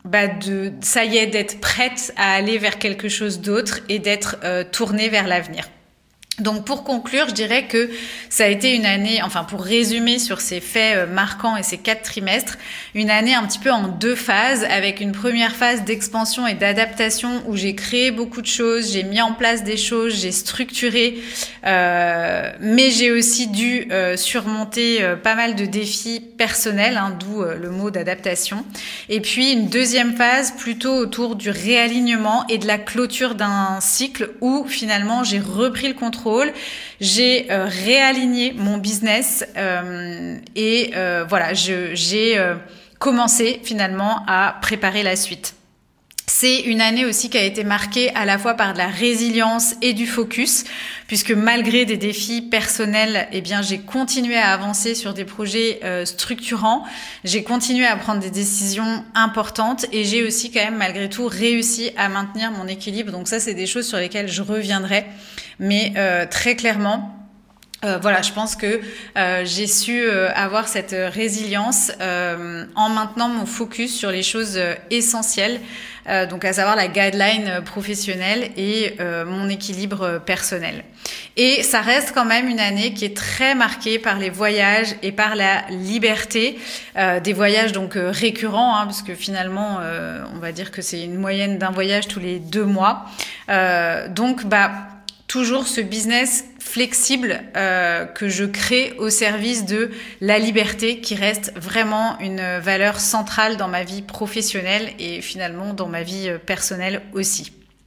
bah de ça y est, d'être prête à aller vers quelque chose d'autre et d'être euh, tournée vers l'avenir. Donc pour conclure, je dirais que ça a été une année, enfin pour résumer sur ces faits marquants et ces quatre trimestres, une année un petit peu en deux phases, avec une première phase d'expansion et d'adaptation où j'ai créé beaucoup de choses, j'ai mis en place des choses, j'ai structuré, euh, mais j'ai aussi dû euh, surmonter euh, pas mal de défis personnels, hein, d'où euh, le mot d'adaptation. Et puis une deuxième phase plutôt autour du réalignement et de la clôture d'un cycle où finalement j'ai repris le contrôle. J'ai euh, réaligné mon business euh, et euh, voilà, je, j'ai euh, commencé finalement à préparer la suite. C'est une année aussi qui a été marquée à la fois par de la résilience et du focus, puisque malgré des défis personnels, eh bien, j'ai continué à avancer sur des projets euh, structurants, j'ai continué à prendre des décisions importantes et j'ai aussi quand même malgré tout réussi à maintenir mon équilibre. Donc ça, c'est des choses sur lesquelles je reviendrai, mais euh, très clairement, Euh, voilà, je pense que euh, j'ai su euh, avoir cette résilience euh, en maintenant mon focus sur les choses euh, essentielles, euh, donc à savoir la guideline professionnelle et euh, mon équilibre personnel. Et ça reste quand même une année qui est très marquée par les voyages et par la liberté, euh, des voyages donc euh, récurrents, hein, parce que finalement, euh, on va dire que c'est une moyenne d'un voyage tous les deux mois. Euh, donc, bah toujours ce business flexible euh, que je crée au service de la liberté qui reste vraiment une valeur centrale dans ma vie professionnelle et finalement dans ma vie personnelle aussi.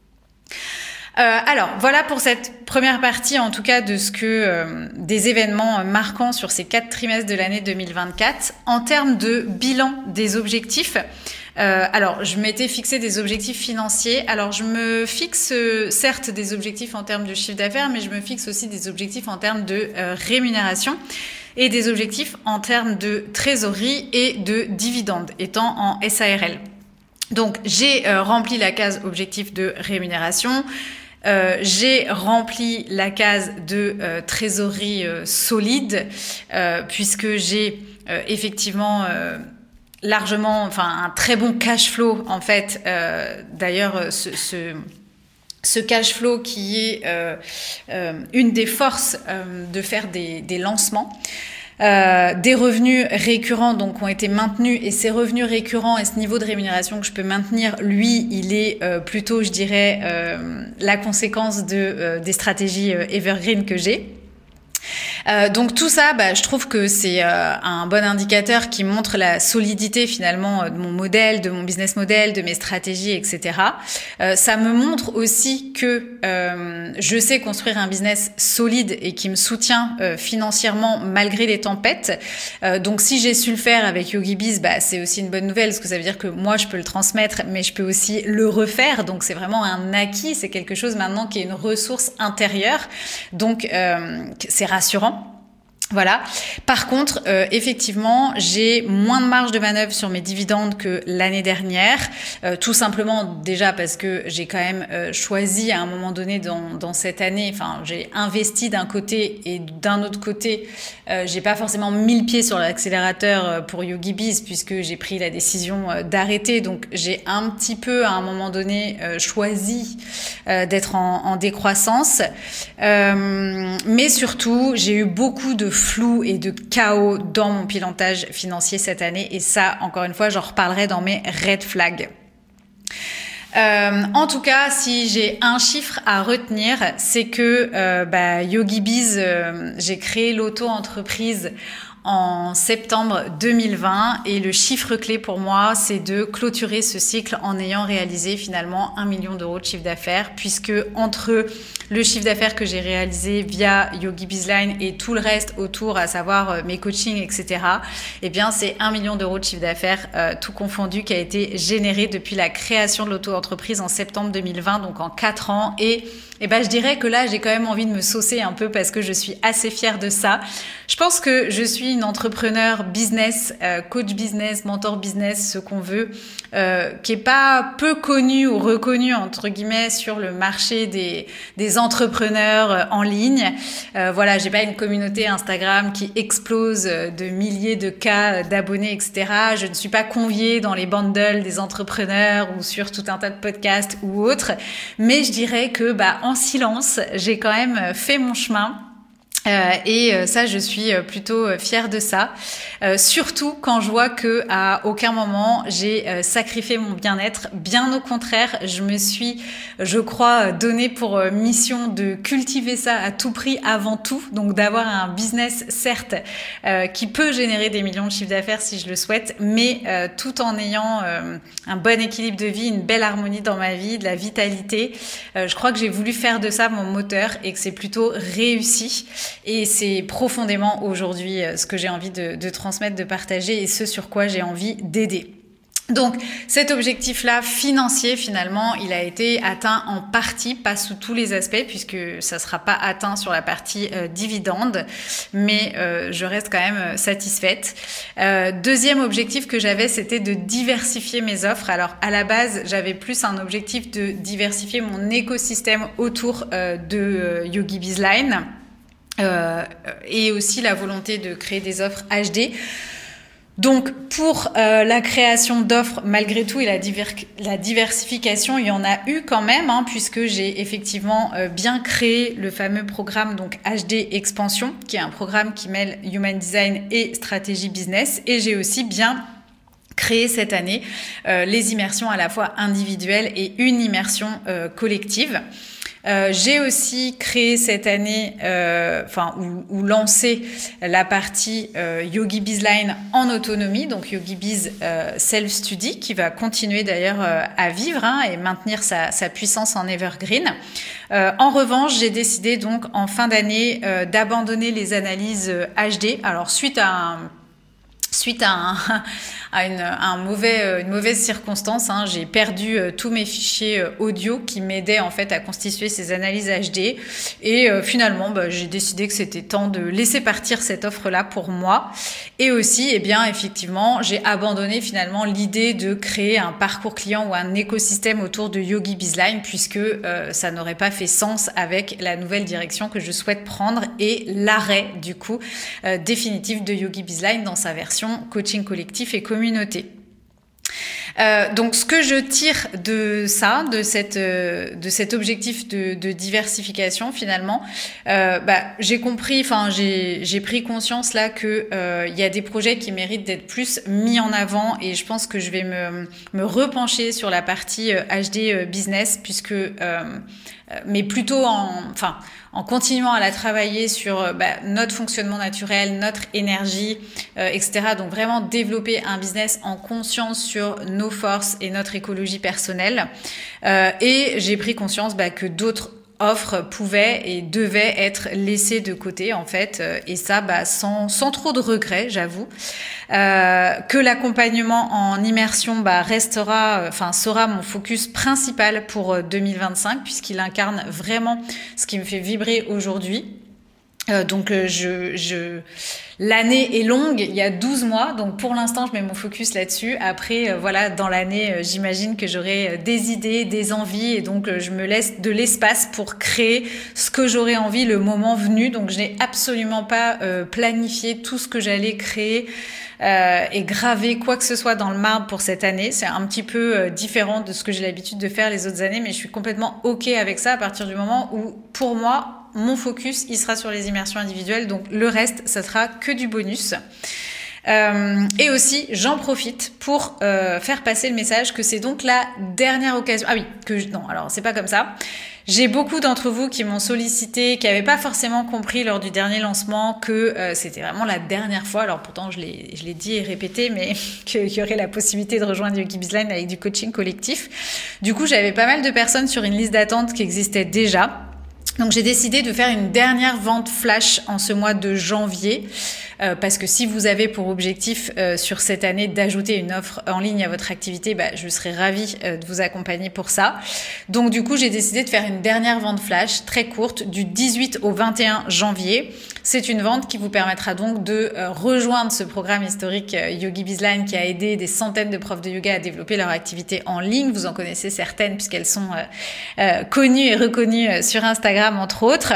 Euh, alors voilà pour cette première partie en tout cas de ce que euh, des événements marquants sur ces quatre trimestres de l'année deux mille vingt-quatre. En termes de bilan des objectifs, Euh, alors, je m'étais fixé des objectifs financiers. Alors, je me fixe euh, certes des objectifs en termes de chiffre d'affaires, mais je me fixe aussi des objectifs en termes de euh, rémunération et des objectifs en termes de trésorerie et de dividendes, étant en S A R L. Donc, j'ai euh, rempli la case objectif de rémunération. Euh, j'ai rempli la case de euh, trésorerie euh, solide, euh, puisque j'ai euh, effectivement... Euh, largement, enfin un très bon cash flow en fait. Euh, d'ailleurs, ce, ce, ce cash flow qui est euh, euh, une des forces euh, de faire des, des lancements. Euh, des revenus récurrents donc ont été maintenus et ces revenus récurrents et ce niveau de rémunération que je peux maintenir, lui, il est euh, plutôt, je dirais, euh, la conséquence de euh, des stratégies euh, evergreen que j'ai. Euh, donc tout ça, bah, je trouve que c'est euh, un bon indicateur qui montre la solidité finalement de mon modèle, de mon business model, de mes stratégies, et cetera. Euh, ça me montre aussi que euh, je sais construire un business solide et qui me soutient euh, financièrement malgré les tempêtes. Euh, donc si j'ai su le faire avec YogiBiz, bah, c'est aussi une bonne nouvelle parce que ça veut dire que moi je peux le transmettre, mais je peux aussi le refaire. Donc c'est vraiment un acquis, c'est quelque chose maintenant qui est une ressource intérieure. Donc euh, c'est rassurant. Voilà. Par contre, euh, effectivement, j'ai moins de marge de manœuvre sur mes dividendes que l'année dernière, euh, tout simplement déjà parce que j'ai quand même euh, choisi à un moment donné dans, dans cette année, enfin, j'ai investi d'un côté et d'un autre côté, euh, j'ai pas forcément mis le pied sur l'accélérateur pour YogiBiz puisque j'ai pris la décision euh, d'arrêter. Donc, j'ai un petit peu à un moment donné euh, choisi euh, d'être en, en décroissance, euh, mais surtout, j'ai eu beaucoup de flou et de chaos dans mon pilotage financier cette année et ça, encore une fois, j'en reparlerai dans mes red flags. Euh, en tout cas, si j'ai un chiffre à retenir, c'est que euh, bah, YogiBiz, euh, j'ai créé l'auto-entreprise en septembre deux mille vingt et le chiffre clé pour moi, c'est de clôturer ce cycle en ayant réalisé finalement un million d'euros de chiffre d'affaires puisque entre le chiffre d'affaires que j'ai réalisé via YogiBizline et tout le reste autour, à savoir mes coachings, et cetera, eh bien, c'est un million d'euros de chiffre d'affaires euh, tout confondu qui a été généré depuis la création de l'auto-entreprise en septembre deux mille vingt, donc en quatre ans et Eh ben, je dirais que là, j'ai quand même envie de me saucer un peu parce que je suis assez fière de ça. Je pense que je suis une entrepreneur business, euh, coach business, mentor business, ce qu'on veut, euh, qui est pas peu connue ou reconnue entre guillemets sur le marché des des entrepreneurs en ligne. Euh, voilà, j'ai pas une communauté Instagram qui explose de milliers de cas d'abonnés, et cetera. Je ne suis pas conviée dans les bundles des entrepreneurs ou sur tout un tas de podcasts ou autres. Mais je dirais que bah en silence, j'ai quand même fait mon chemin. Euh, et euh, ça, je suis plutôt fière de ça. Euh, surtout quand je vois que à aucun moment j'ai euh, sacrifié mon bien-être. Bien au contraire, je me suis, je crois, donné pour euh, mission de cultiver ça à tout prix avant tout. Donc d'avoir un business, certes, euh, qui peut générer des millions de chiffres d'affaires si je le souhaite, mais euh, tout en ayant euh, un bon équilibre de vie, une belle harmonie dans ma vie, de la vitalité. Euh, je crois que j'ai voulu faire de ça mon moteur et que c'est plutôt réussi. Et c'est profondément aujourd'hui ce que j'ai envie de, de transmettre, de partager et ce sur quoi j'ai envie d'aider. Donc cet objectif-là financier, finalement, il a été atteint en partie, pas sous tous les aspects, puisque ça sera pas atteint sur la partie euh, dividende, mais euh, je reste quand même satisfaite. Euh, deuxième objectif que j'avais, c'était de diversifier mes offres. Alors à la base, j'avais plus un objectif de diversifier mon écosystème autour euh, de euh, Yogi Bizline. Euh, et aussi la volonté de créer des offres H D. Donc pour euh, la création d'offres, malgré tout, et la, diver- la diversification, il y en a eu quand même, hein, puisque j'ai effectivement euh, bien créé le fameux programme donc H D Expansion, qui est un programme qui mêle Human Design et stratégie business. Et j'ai aussi bien créé cette année euh, les immersions à la fois individuelles et une immersion euh, collective. Euh, j'ai aussi créé cette année, euh, enfin, ou, ou lancé la partie euh, Yogi Bizline en autonomie, donc Yogi Biz euh, Self Study, qui va continuer d'ailleurs euh, à vivre hein, et maintenir sa, sa puissance en evergreen. Euh, en revanche, j'ai décidé donc en fin d'année euh, d'abandonner les analyses H D. Alors suite à un Suite à, un, à, une, à un mauvais, une mauvaise circonstance, hein, j'ai perdu euh, tous mes fichiers euh, audio qui m'aidaient en fait à constituer ces analyses H D. Et euh, finalement, bah, j'ai décidé que c'était temps de laisser partir cette offre-là pour moi. Et aussi, eh bien, effectivement, j'ai abandonné finalement l'idée de créer un parcours client ou un écosystème autour de Yogi Bizline, puisque euh, ça n'aurait pas fait sens avec la nouvelle direction que je souhaite prendre et l'arrêt du coup euh, définitif de Yogi Bizline dans sa version coaching collectif et communauté. Euh, donc, ce que je tire de ça, de cette, euh, de cet objectif de, de diversification, finalement, euh, bah, j'ai compris, enfin, j'ai, j'ai pris conscience là que euh, il y a des projets qui méritent d'être plus mis en avant, et je pense que je vais me, me repencher sur la partie euh, H D euh, business, puisque, euh, mais plutôt en, enfin. en continuant à la travailler sur bah, notre fonctionnement naturel, notre énergie, euh, et cetera. Donc vraiment développer un business en conscience sur nos forces et notre écologie personnelle. Euh, et j'ai pris conscience bah, que d'autres offres pouvaient et devaient être laissées de côté en fait, et ça bah, sans, sans trop de regrets, j'avoue. Euh, que l'accompagnement en immersion bah, restera, enfin sera mon focus principal pour deux mille vingt-cinq, puisqu'il incarne vraiment ce qui me fait vibrer aujourd'hui. Euh, donc euh, je, je l'année est longue, il y a douze mois, donc pour l'instant je mets mon focus là-dessus. Après euh, voilà, dans l'année euh, j'imagine que j'aurai euh, des idées, des envies, et donc euh, je me laisse de l'espace pour créer ce que j'aurai envie le moment venu. Donc je n'ai absolument pas euh, planifié tout ce que j'allais créer Euh, et graver quoi que ce soit dans le marbre pour cette année. C'est un petit peu euh, différent de ce que j'ai l'habitude de faire les autres années, mais je suis complètement ok avec ça à partir du moment où, pour moi, mon focus, il sera sur les immersions individuelles, donc le reste, ça sera que du bonus. Euh, et aussi, j'en profite pour euh, faire passer le message que c'est donc la dernière occasion. Ah oui, que je... non, alors c'est pas comme ça. J'ai beaucoup d'entre vous qui m'ont sollicité, qui n'avaient pas forcément compris lors du dernier lancement que euh, c'était vraiment la dernière fois. Alors pourtant, je l'ai, je l'ai dit et répété, mais qu'il y aurait la possibilité de rejoindre Yogi Bizline avec du coaching collectif. Du coup, j'avais pas mal de personnes sur une liste d'attente qui existait déjà. Donc j'ai décidé de faire une dernière vente flash en ce mois de janvier euh, parce que si vous avez pour objectif euh, sur cette année d'ajouter une offre en ligne à votre activité, bah, je serais ravie euh, de vous accompagner pour ça. Donc du coup, j'ai décidé de faire une dernière vente flash très courte du dix-huit au vingt et un janvier. C'est une vente qui vous permettra donc de euh, rejoindre ce programme historique euh, Yogi Bizline qui a aidé des centaines de profs de yoga à développer leur activité en ligne. Vous en connaissez certaines puisqu'elles sont euh, euh, connues et reconnues euh, sur Instagram entre autres.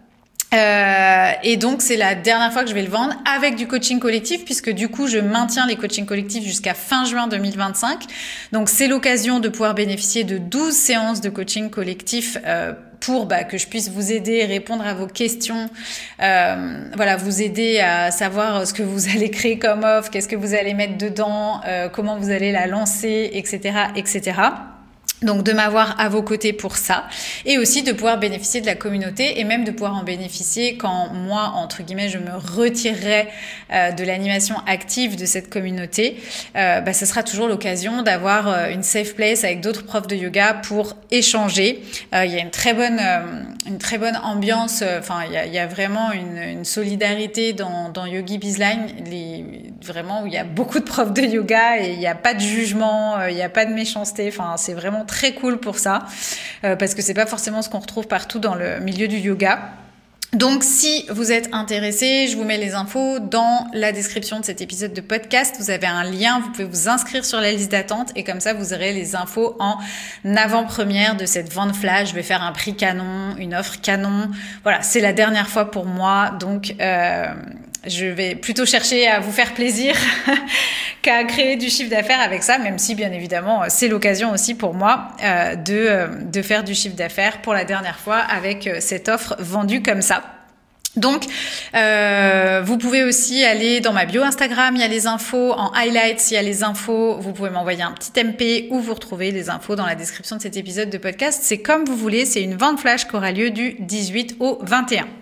Euh, et donc c'est la dernière fois que je vais le vendre avec du coaching collectif, puisque du coup je maintiens les coachings collectifs jusqu'à fin juin deux mille vingt-cinq. Donc c'est l'occasion de pouvoir bénéficier de douze séances de coaching collectif euh, pour bah, que je puisse vous aider, répondre à vos questions, euh, voilà, vous aider à savoir ce que vous allez créer comme offre, qu'est-ce que vous allez mettre dedans, euh, comment vous allez la lancer, et cetera, et cetera. Donc de m'avoir à vos côtés pour ça, et aussi de pouvoir bénéficier de la communauté, et même de pouvoir en bénéficier quand moi, entre guillemets, je me retirerai euh, de l'animation active de cette communauté. Euh, bah, ce sera toujours l'occasion d'avoir euh, une safe place avec d'autres profs de yoga pour échanger. Euh, il y a une très bonne, euh, une très bonne ambiance. Enfin, euh, il y a, il y a vraiment une, une solidarité dans, dans Yogi Bizline, les, vraiment où il y a beaucoup de profs de yoga et il n'y a pas de jugement, euh, il n'y a pas de méchanceté. Enfin, c'est vraiment très cool pour ça, euh, parce que c'est pas forcément ce qu'on retrouve partout dans le milieu du yoga. Donc, si vous êtes intéressé, je vous mets les infos dans la description de cet épisode de podcast. Vous avez un lien, vous pouvez vous inscrire sur la liste d'attente et comme ça, vous aurez les infos en avant-première de cette vente flash. Je vais faire un prix canon, une offre canon. Voilà, c'est la dernière fois pour moi, donc euh, je vais plutôt chercher à vous faire plaisir qu'à créer du chiffre d'affaires avec ça, même si bien évidemment c'est l'occasion aussi pour moi euh, de, euh, de faire du chiffre d'affaires pour la dernière fois avec euh, cette offre vendue comme ça. Donc, euh, vous pouvez aussi aller dans ma bio Instagram, il y a les infos, en highlights, il y a les infos, vous pouvez m'envoyer un petit M P ou vous retrouvez les infos dans la description de cet épisode de podcast. C'est comme vous voulez, c'est une vente flash qui aura lieu du dix-huit au vingt et un.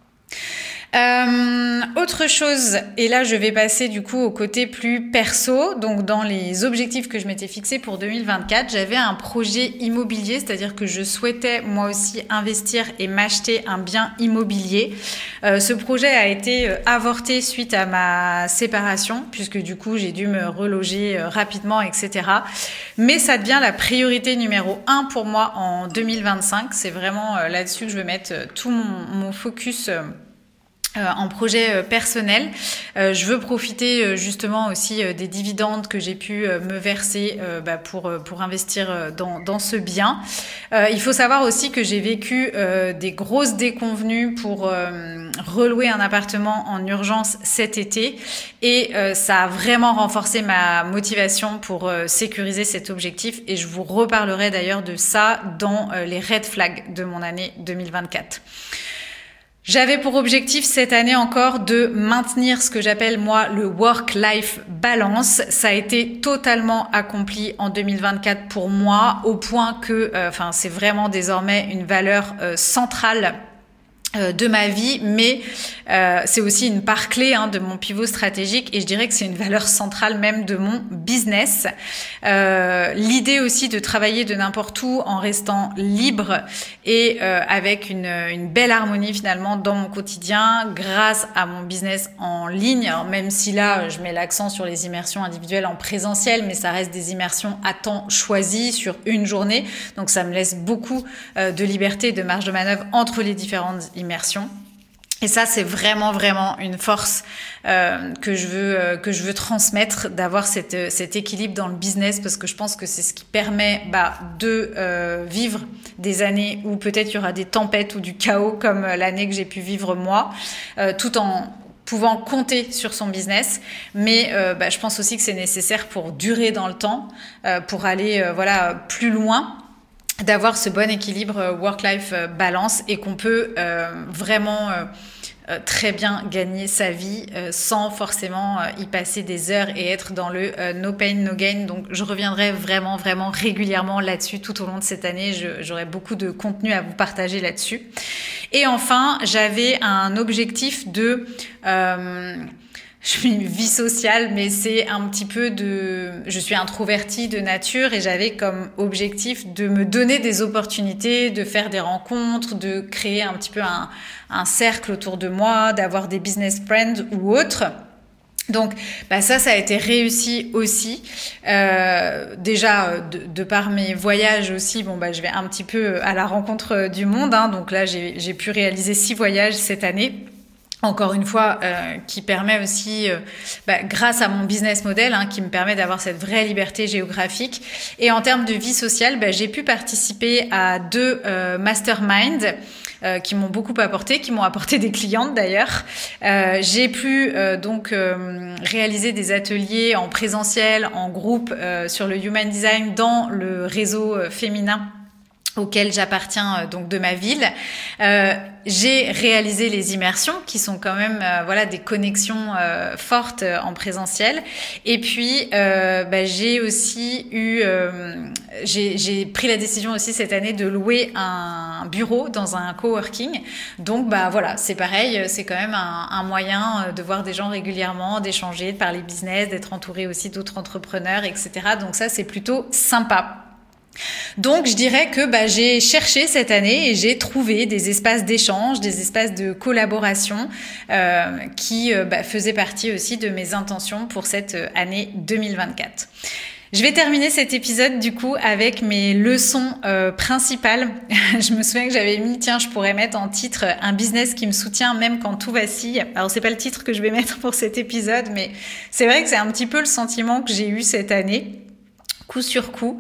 Euh, autre chose, et là je vais passer du coup au côté plus perso. Donc dans les objectifs que je m'étais fixés pour deux mille vingt-quatre, j'avais un projet immobilier, c'est-à-dire que je souhaitais moi aussi investir et m'acheter un bien immobilier. Euh, ce projet a été euh, avorté suite à ma séparation, puisque du coup j'ai dû me reloger euh, rapidement, et cetera. Mais ça devient la priorité numéro un pour moi en deux mille vingt-cinq. C'est vraiment euh, là-dessus que je veux mettre euh, tout mon, mon focus euh, Euh, en projet euh, personnel. Euh, je veux profiter euh, justement aussi euh, des dividendes que j'ai pu euh, me verser euh, bah, pour euh, pour investir euh, dans dans ce bien. Euh, il faut savoir aussi que j'ai vécu euh, des grosses déconvenues pour euh, relouer un appartement en urgence cet été et euh, ça a vraiment renforcé ma motivation pour euh, sécuriser cet objectif et je vous reparlerai d'ailleurs de ça dans euh, les red flags de mon année deux mille vingt-quatre. J'avais pour objectif cette année encore de maintenir ce que j'appelle moi le work-life balance. Ça a été totalement accompli en deux mille vingt-quatre pour moi, au point que, euh, enfin, c'est vraiment désormais une valeur euh, centrale de ma vie, mais euh, c'est aussi une part clé hein, de mon pivot stratégique et je dirais que c'est une valeur centrale même de mon business. Euh, l'idée aussi de travailler de n'importe où en restant libre et euh, avec une, une belle harmonie finalement dans mon quotidien grâce à mon business en ligne. Alors, même si là, je mets l'accent sur les immersions individuelles en présentiel, mais ça reste des immersions à temps choisi sur une journée. Donc ça me laisse beaucoup euh, de liberté et de marge de manœuvre entre les différentes immersions. Immersion. Et ça, c'est vraiment, vraiment une force euh, que je veux euh, que je veux transmettre, d'avoir cette, cet équilibre dans le business, parce que je pense que c'est ce qui permet bah, de euh, vivre des années où peut-être il y aura des tempêtes ou du chaos, comme l'année que j'ai pu vivre moi, euh, tout en pouvant compter sur son business, mais euh, bah, je pense aussi que c'est nécessaire pour durer dans le temps, euh, pour aller euh, voilà plus loin, d'avoir ce bon équilibre work-life balance et qu'on peut euh, vraiment euh, euh, très bien gagner sa vie euh, sans forcément euh, y passer des heures et être dans le euh, no pain, no gain. Donc je reviendrai vraiment, vraiment régulièrement là-dessus tout au long de cette année. Je, j'aurai beaucoup de contenu à vous partager là-dessus. Et enfin, j'avais un objectif de... Euh, je suis une vie sociale, mais c'est un petit peu de... Je suis introvertie de nature et j'avais comme objectif de me donner des opportunités, de faire des rencontres, de créer un petit peu un, un cercle autour de moi, d'avoir des business friends ou autres. Donc bah ça, ça a été réussi aussi. Euh, déjà, de, de par mes voyages aussi, bon bah je vais un petit peu à la rencontre du monde. Hein, donc là, j'ai, j'ai pu réaliser six voyages cette année. Encore une fois, euh, qui permet aussi, euh, bah, grâce à mon business model, hein, qui me permet d'avoir cette vraie liberté géographique. Et en termes de vie sociale, bah, j'ai pu participer à deux euh, masterminds euh, qui m'ont beaucoup apporté, qui m'ont apporté des clientes d'ailleurs. Euh, j'ai pu euh, donc euh, réaliser des ateliers en présentiel, en groupe euh, sur le Human Design dans le réseau euh, féminin auquel j'appartiens euh, donc de ma ville. Euh, j'ai réalisé les immersions qui sont quand même euh, voilà des connexions euh, fortes euh, en présentiel. Et puis euh, bah, j'ai aussi eu euh, j'ai, j'ai pris la décision aussi cette année de louer un bureau dans un coworking. Donc bah voilà, c'est pareil, c'est quand même un, un moyen de voir des gens régulièrement, d'échanger, de parler business, d'être entouré aussi d'autres entrepreneurs, et cetera. Donc ça, c'est plutôt sympa. Donc, je dirais que bah, j'ai cherché cette année et j'ai trouvé des espaces d'échange, des espaces de collaboration euh, qui euh, bah, faisaient partie aussi de mes intentions pour cette année deux mille vingt-quatre. Je vais terminer cet épisode du coup avec mes leçons euh, principales. Je me souviens que j'avais mis, tiens, je pourrais mettre en titre un business qui me soutient même quand tout vacille. Alors c'est pas le titre que je vais mettre pour cet épisode, mais c'est vrai que c'est un petit peu le sentiment que j'ai eu cette année, coup sur coup.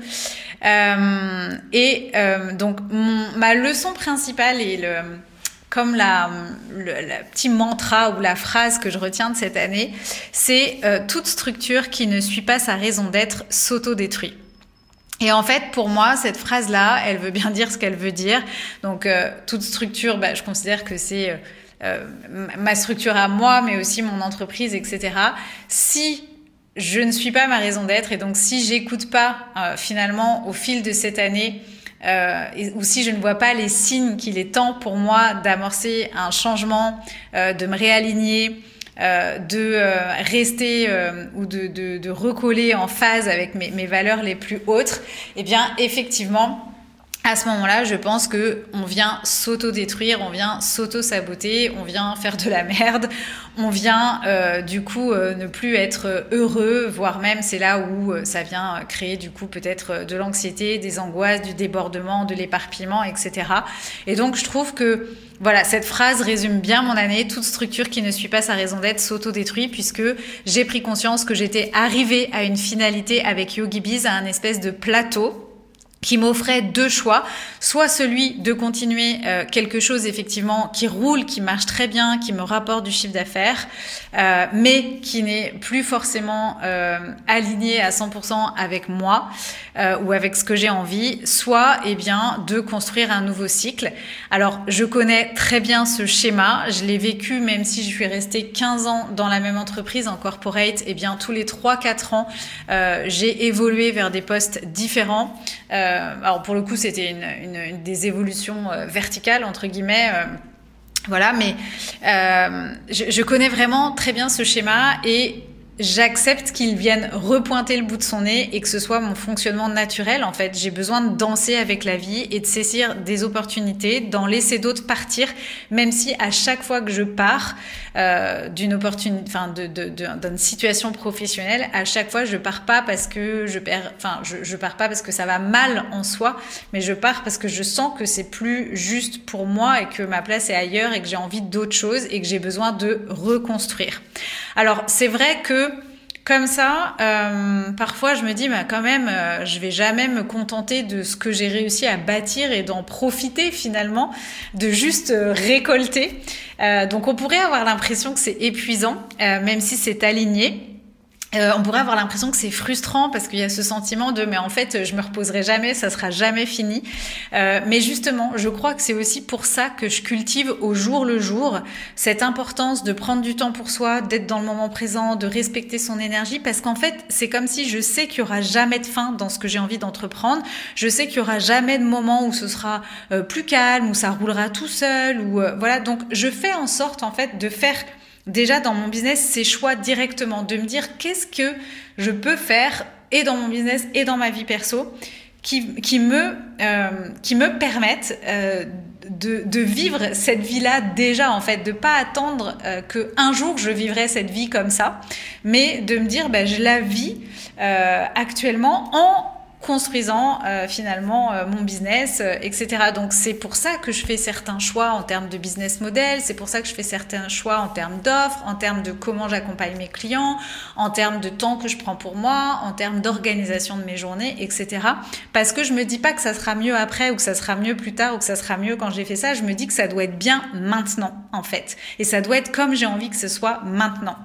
Euh, et euh, donc mon, ma leçon principale est le, comme la, le la petit mantra ou la phrase que je retiens de cette année, c'est euh, toute structure qui ne suit pas sa raison d'être s'auto-détruit. Et en fait, pour moi, cette phrase-là, elle veut bien dire ce qu'elle veut dire. Donc, euh, toute structure, bah, je considère que c'est euh, ma structure à moi, mais aussi mon entreprise, et cetera. Si je ne suis pas ma raison d'être et donc si j'écoute pas euh, finalement au fil de cette année euh, et, ou si je ne vois pas les signes qu'il est temps pour moi d'amorcer un changement, euh, de me réaligner, euh, de euh, rester euh, ou de, de, de recoller en phase avec mes, mes valeurs les plus hautes, eh bien effectivement à ce moment-là, je pense que on vient s'auto-détruire, on vient s'auto-saboter, on vient faire de la merde, on vient euh, du coup euh, ne plus être heureux, voire même c'est là où euh, ça vient créer du coup peut-être de l'anxiété, des angoisses, du débordement, de l'éparpillement, et cetera. Et donc je trouve que voilà, cette phrase résume bien mon année. Toute structure qui ne suit pas sa raison d'être s'auto-détruit, puisque j'ai pris conscience que j'étais arrivée à une finalité avec YogiBiz, à un espèce de plateau qui m'offrait deux choix, soit celui de continuer euh, quelque chose effectivement qui roule, qui marche très bien, qui me rapporte du chiffre d'affaires, euh, mais qui n'est plus forcément euh, aligné à cent pour cent avec moi euh, ou avec ce que j'ai envie, soit eh bien de construire un nouveau cycle. Alors je connais très bien ce schéma, je l'ai vécu même si je suis restée quinze ans dans la même entreprise en corporate, eh bien tous les trois quatre ans euh, j'ai évolué vers des postes différents. Euh, alors pour le coup c'était une, une, une des évolutions euh, verticales entre guillemets euh, voilà mais euh, je, je connais vraiment très bien ce schéma et j'accepte qu'il vienne repointer le bout de son nez et que ce soit mon fonctionnement naturel. En fait, j'ai besoin de danser avec la vie et de saisir des opportunités, d'en laisser d'autres partir, même si à chaque fois que je pars euh, d'une opportunité, enfin de, de, de, d'une situation professionnelle, à chaque fois je pars pas parce que je perds, enfin je, je pars pas parce que ça va mal en soi, mais je pars parce que je sens que c'est plus juste pour moi et que ma place est ailleurs et que j'ai envie d'autre chose et que j'ai besoin de reconstruire. Alors c'est vrai que comme ça, euh, parfois je me dis, bah, quand même, euh, je vais jamais me contenter de ce que j'ai réussi à bâtir et d'en profiter finalement, de juste euh, récolter. Euh, donc on pourrait avoir l'impression que c'est épuisant, euh, même si c'est aligné. Euh, on pourrait avoir l'impression que c'est frustrant parce qu'il y a ce sentiment de mais en fait je me reposerai jamais, ça sera jamais fini. Euh, mais justement, je crois que c'est aussi pour ça que je cultive au jour le jour cette importance de prendre du temps pour soi, d'être dans le moment présent, de respecter son énergie, parce qu'en fait c'est comme si je sais qu'il y aura jamais de fin dans ce que j'ai envie d'entreprendre. Je sais qu'il y aura jamais de moment où ce sera euh, plus calme, où ça roulera tout seul, ou euh, voilà. Donc je fais en sorte en fait de faire déjà dans mon business ces choix directement, de me dire qu'est-ce que je peux faire et dans mon business et dans ma vie perso qui, qui, me, euh, qui me permettent euh, de, de vivre cette vie-là déjà, en fait, de pas attendre euh, qu'un jour je vivrai cette vie comme ça, mais de me dire bah, je la vis euh, actuellement en construisant euh, finalement euh, mon business, euh, et cetera. Donc c'est pour ça que je fais certains choix en termes de business model, c'est pour ça que je fais certains choix en termes d'offres, en termes de comment j'accompagne mes clients, en termes de temps que je prends pour moi, en termes d'organisation de mes journées, et cetera. Parce que je me dis pas que ça sera mieux après ou que ça sera mieux plus tard ou que ça sera mieux quand j'ai fait ça, je me dis que ça doit être bien maintenant en fait. Et ça doit être comme j'ai envie que ce soit maintenant.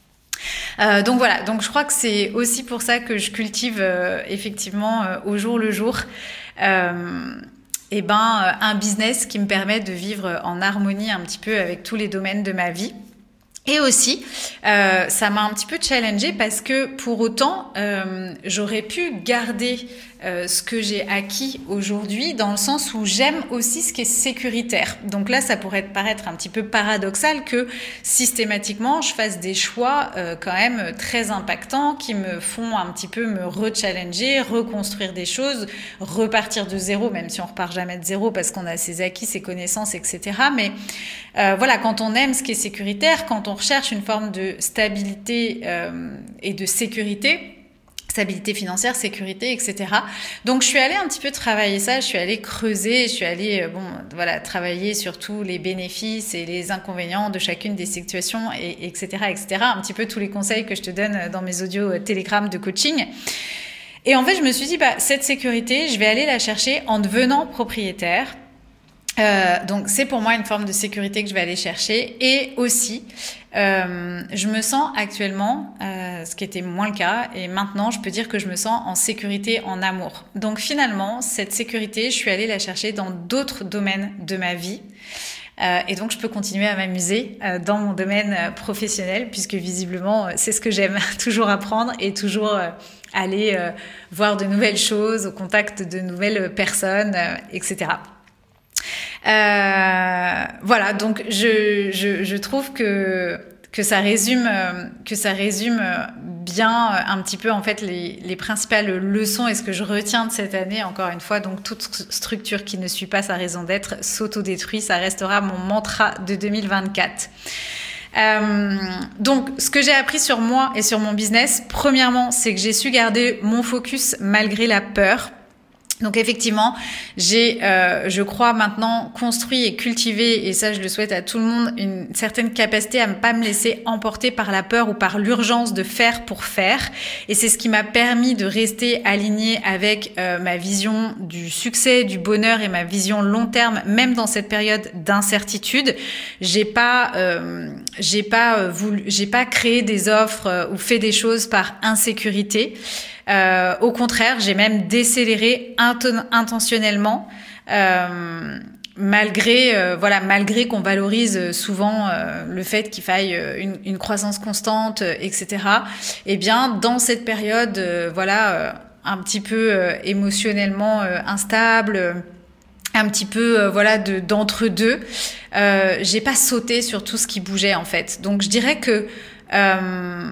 Euh, donc voilà, donc je crois que c'est aussi pour ça que je cultive euh, effectivement euh, au jour le jour euh, et ben, euh, un business qui me permet de vivre en harmonie un petit peu avec tous les domaines de ma vie. Et aussi, euh, ça m'a un petit peu challengée parce que pour autant, euh, j'aurais pu garder euh, ce que j'ai acquis aujourd'hui dans le sens où j'aime aussi ce qui est sécuritaire. Donc là, ça pourrait paraître un petit peu paradoxal que systématiquement, je fasse des choix euh, quand même très impactants qui me font un petit peu me re-challenger, reconstruire des choses, repartir de zéro, même si on repart jamais de zéro parce qu'on a ses acquis, ses connaissances, et cetera. Mais euh, voilà, quand on aime ce qui est sécuritaire, quand on recherche une forme de stabilité euh, et de sécurité, stabilité financière, sécurité, et cetera. Donc, je suis allée un petit peu travailler ça, je suis allée creuser, je suis allée, euh, bon, voilà, travailler sur tous les bénéfices et les inconvénients de chacune des situations, et, etc., et cetera. Un petit peu tous les conseils que je te donne dans mes audios Telegram de coaching. Et en fait, je me suis dit, bah, cette sécurité, je vais aller la chercher en devenant propriétaire. Euh, donc c'est pour moi une forme de sécurité que je vais aller chercher et aussi euh, je me sens actuellement, euh, ce qui était moins le cas et maintenant je peux dire que je me sens en sécurité, en amour. Donc finalement cette sécurité je suis allée la chercher dans d'autres domaines de ma vie. Euh, et donc je peux continuer à m'amuser euh, dans mon domaine euh, professionnel puisque visiblement euh, c'est ce que j'aime, toujours apprendre et toujours euh, aller euh, voir de nouvelles choses, au contact de nouvelles personnes, euh, et cetera. Euh, voilà, donc je, je, je trouve que, que ça résume, que ça résume bien un petit peu en fait les, les principales leçons et ce que je retiens de cette année. Encore une fois, donc toute structure qui ne suit pas sa raison d'être s'autodétruit, ça restera mon mantra de deux mille vingt-quatre. Euh, donc, ce que j'ai appris sur moi et sur mon business, premièrement, c'est que j'ai su garder mon focus malgré la peur. Donc effectivement, j'ai, euh, je crois maintenant construit et cultivé, et ça je le souhaite à tout le monde, une certaine capacité à ne pas me laisser emporter par la peur ou par l'urgence de faire pour faire. Et c'est ce qui m'a permis de rester alignée avec euh, ma vision du succès, du bonheur et ma vision long terme, même dans cette période d'incertitude. J'ai pas, euh, j'ai pas euh, voulu, j'ai pas créé des offres euh, ou fait des choses par insécurité. Euh, au contraire, j'ai même décéléré inten- intentionnellement, euh, malgré euh, voilà, malgré qu'on valorise souvent euh, le fait qu'il faille une, une croissance constante, euh, et cetera. Eh bien, dans cette période, euh, voilà, euh, un petit peu euh, émotionnellement euh, instable. Euh, un petit peu euh, voilà de d'entre-deux, euh, j'ai pas sauté sur tout ce qui bougeait en fait. Donc je dirais que euh,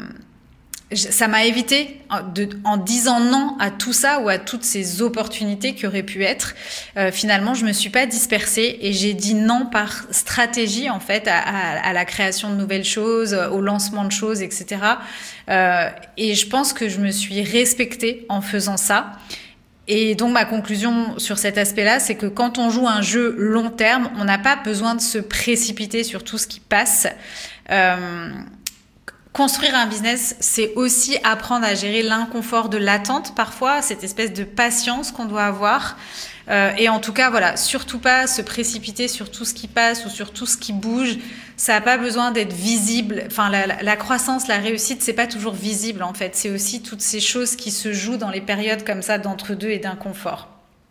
ça m'a évité, de, en disant non à tout ça ou à toutes ces opportunités qui auraient pu être, euh, finalement, je me suis pas dispersée et j'ai dit non par stratégie, en fait, à, à, à la création de nouvelles choses, au lancement de choses, et cetera. Euh, et je pense que je me suis respectée en faisant ça. Et donc, ma conclusion sur cet aspect-là, c'est que quand on joue un jeu long terme, on n'a pas besoin de se précipiter sur tout ce qui passe. Euh, Construire un business, c'est aussi apprendre à gérer l'inconfort de l'attente parfois, cette espèce de patience qu'on doit avoir. Euh, et en tout cas, voilà, surtout pas se précipiter sur tout ce qui passe ou sur tout ce qui bouge. Ça n'a pas besoin d'être visible. Enfin, la, la, la croissance, la réussite, c'est pas toujours visible en fait. C'est aussi toutes ces choses qui se jouent dans les périodes comme ça d'entre-deux et d'inconfort.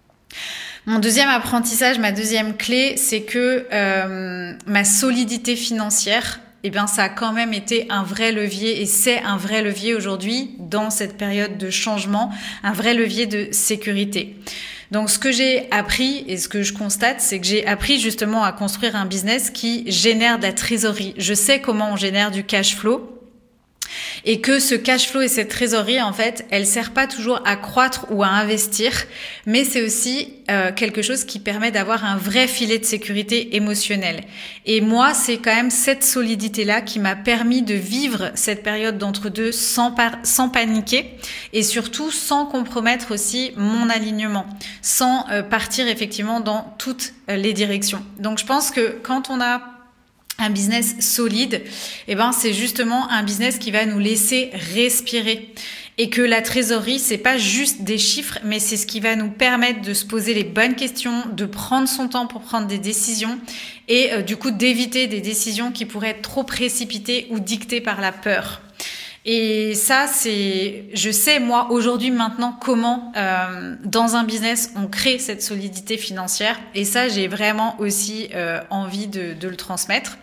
Mon deuxième apprentissage, ma deuxième clé, c'est que euh, ma solidité financière, eh bien, ça a quand même été un vrai levier et c'est un vrai levier aujourd'hui dans cette période de changement, un vrai levier de sécurité. Donc ce que j'ai appris et ce que je constate, c'est que j'ai appris justement à construire un business qui génère de la trésorerie. Je sais comment on génère du cash flow. Et que ce cash flow et cette trésorerie, en fait, elle sert pas toujours à croître ou à investir, mais c'est aussi euh, quelque chose qui permet d'avoir un vrai filet de sécurité émotionnelle. Et moi, c'est quand même cette solidité-là qui m'a permis de vivre cette période d'entre-deux sans, par- sans paniquer et surtout sans compromettre aussi mon alignement, sans euh, partir effectivement dans toutes euh, les directions. Donc je pense que quand on a un business solide, eh ben c'est justement un business qui va nous laisser respirer et que la trésorerie c'est pas juste des chiffres, mais c'est ce qui va nous permettre de se poser les bonnes questions, de prendre son temps pour prendre des décisions et euh, du coup d'éviter des décisions qui pourraient être trop précipitées ou dictées par la peur. Et ça, c'est, je sais moi aujourd'hui maintenant comment euh, dans un business on crée cette solidité financière. Et ça, j'ai vraiment aussi euh, envie de, de le transmettre.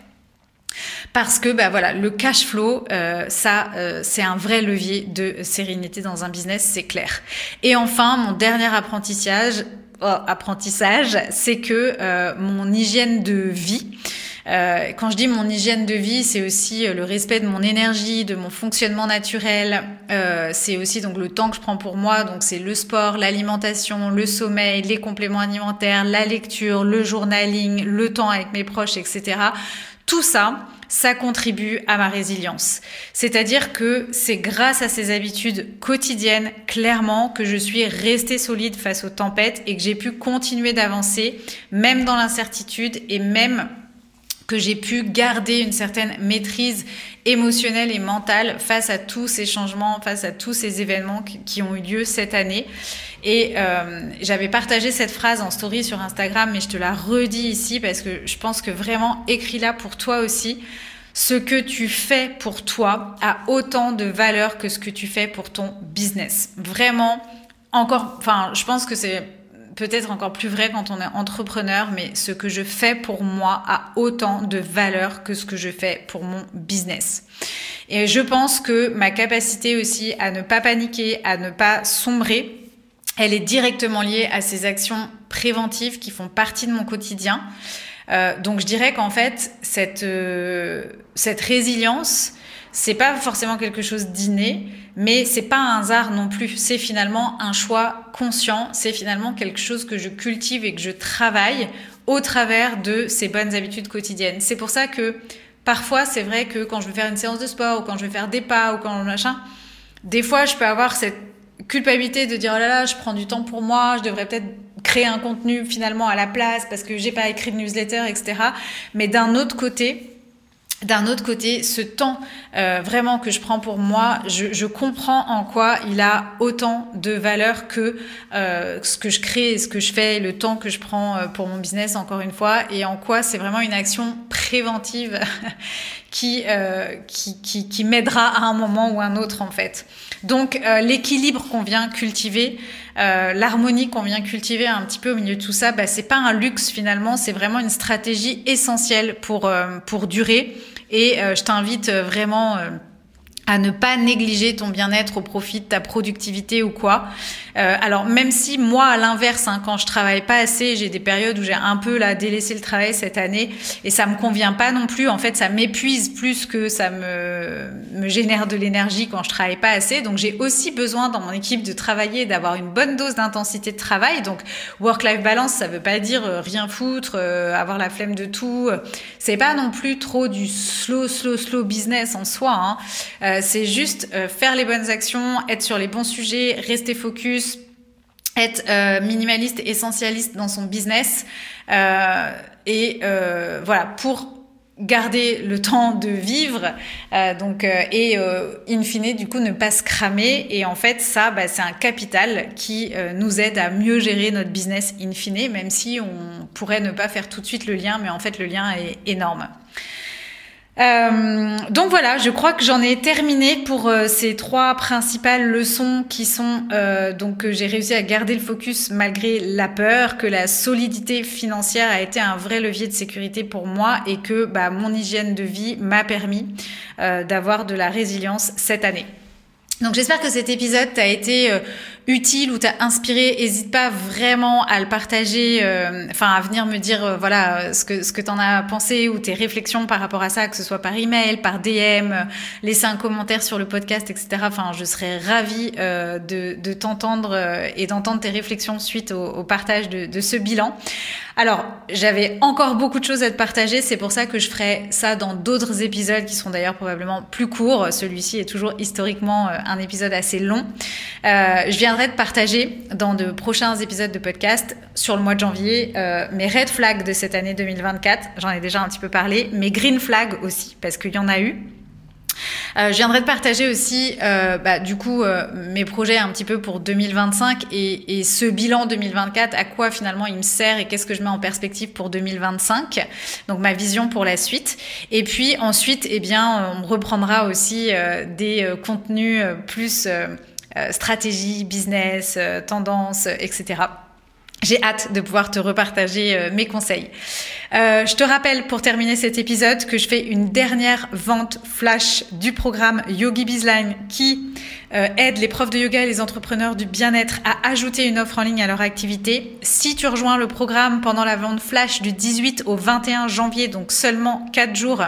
Parce que bah voilà, le cash flow, euh, ça, euh, c'est un vrai levier de sérénité dans un business, c'est clair. Et enfin, mon dernier apprentissage, oh, apprentissage, c'est que euh, mon hygiène de vie. Euh, quand je dis mon hygiène de vie, c'est aussi le respect de mon énergie, de mon fonctionnement naturel. Euh, c'est aussi donc le temps que je prends pour moi. Donc c'est le sport, l'alimentation, le sommeil, les compléments alimentaires, la lecture, le journaling, le temps avec mes proches, et cetera. Tout ça, ça contribue à ma résilience. C'est-à-dire que c'est grâce à ces habitudes quotidiennes, clairement, que je suis restée solide face aux tempêtes et que j'ai pu continuer d'avancer, même dans l'incertitude et même que j'ai pu garder une certaine maîtrise émotionnelle et mentale face à tous ces changements, face à tous ces événements qui ont eu lieu cette année. Et euh, j'avais partagé cette phrase en story sur Instagram, mais je te la redis ici parce que je pense que vraiment, écris-la pour toi aussi. Ce que tu fais pour toi a autant de valeur que ce que tu fais pour ton business. Vraiment, encore, enfin, je pense que c'est peut-être encore plus vrai quand on est entrepreneur, mais ce que je fais pour moi a autant de valeur que ce que je fais pour mon business. Et je pense que ma capacité aussi à ne pas paniquer, à ne pas sombrer, elle est directement liée à ces actions préventives qui font partie de mon quotidien. Euh, donc je dirais qu'en fait, cette, euh, cette résilience, c'est pas forcément quelque chose d'inné, mais c'est pas un hasard non plus. C'est finalement un choix conscient. C'est finalement quelque chose que je cultive et que je travaille au travers de ces bonnes habitudes quotidiennes. C'est pour ça que parfois, c'est vrai que quand je veux faire une séance de sport ou quand je veux faire des pas ou quand machin, des fois, je peux avoir cette culpabilité de dire oh là là, je prends du temps pour moi, je devrais peut-être créer un contenu finalement à la place parce que j'ai pas écrit de newsletter, et cetera. Mais d'un autre côté, D'un autre côté, ce temps euh, vraiment que je prends pour moi, je, je comprends en quoi il a autant de valeur que euh, ce que je crée et ce que je fais, le temps que je prends euh, pour mon business, encore une fois, et en quoi c'est vraiment une action préventive qui, euh, qui, qui, qui m'aidera à un moment ou un autre, en fait. Donc, euh, l'équilibre qu'on vient cultiver, euh, l'harmonie qu'on vient cultiver un petit peu au milieu de tout ça, bah, c'est pas un luxe finalement, c'est vraiment une stratégie essentielle pour, euh, pour durer. Et euh, je t'invite vraiment euh, à ne pas négliger ton bien-être au profit de ta productivité ou quoi. Euh, alors même si moi, à l'inverse, hein, quand je travaille pas assez, j'ai des périodes où j'ai un peu là délaissé le travail cette année et ça me convient pas non plus. En fait, ça m'épuise plus que ça me me génère de l'énergie quand je travaille pas assez. Donc j'ai aussi besoin dans mon équipe de travailler, d'avoir une bonne dose d'intensité de travail. Donc work-life balance, ça veut pas dire euh, rien foutre, euh, avoir la flemme de tout. C'est pas non plus trop du slow, slow, slow business en soi. Hein. Euh, c'est juste euh, faire les bonnes actions, être sur les bons sujets, rester focus, être euh, minimaliste, essentialiste dans son business euh, et euh, voilà, pour garder le temps de vivre euh, donc euh, et euh, in fine du coup ne pas se cramer. Et en fait ça bah, c'est un capital qui euh, nous aide à mieux gérer notre business in fine, même si on pourrait ne pas faire tout de suite le lien, mais en fait le lien est énorme. Euh, donc voilà, je crois que j'en ai terminé pour euh, ces trois principales leçons qui sont euh, donc que j'ai réussi à garder le focus malgré la peur, que la solidité financière a été un vrai levier de sécurité pour moi et que bah, mon hygiène de vie m'a permis euh, d'avoir de la résilience cette année. Donc j'espère que cet épisode t'a été euh, utile ou t'a inspiré. N'hésite pas vraiment à le partager, euh, enfin à venir me dire euh, voilà ce que ce que t'en as pensé ou tes réflexions par rapport à ça, que ce soit par email, par D M, euh, laisser un commentaire sur le podcast, et cetera. Enfin, je serais ravie euh, de, de t'entendre euh, et d'entendre tes réflexions suite au, au partage de, de ce bilan. Alors, j'avais encore beaucoup de choses à te partager, c'est pour ça que je ferai ça dans d'autres épisodes qui seront d'ailleurs probablement plus courts. Celui-ci est toujours historiquement un épisode assez long. Euh, je viendrai te partager dans de prochains épisodes de podcast sur le mois de janvier euh, mes red flags de cette année deux mille vingt-quatre. J'en ai déjà un petit peu parlé, mes green flags aussi, parce qu'il y en a eu. Euh, je viendrai de partager aussi euh, bah, du coup euh, mes projets un petit peu pour deux mille vingt-cinq et, et ce bilan deux mille vingt-quatre, à quoi finalement il me sert et qu'est-ce que je mets en perspective pour deux mille vingt-cinq, donc ma vision pour la suite. Et puis ensuite, eh bien, on reprendra aussi euh, des euh, contenus euh, plus euh, euh, stratégie, business, euh, tendance, et cetera. J'ai hâte de pouvoir te repartager euh, mes conseils. Euh, je te rappelle pour terminer cet épisode que je fais une dernière vente flash du programme Yogi Bizline qui euh, aide les profs de yoga et les entrepreneurs du bien-être à ajouter une offre en ligne à leur activité. Si tu rejoins le programme pendant la vente flash du dix-huit au vingt et un janvier, donc seulement quatre jours,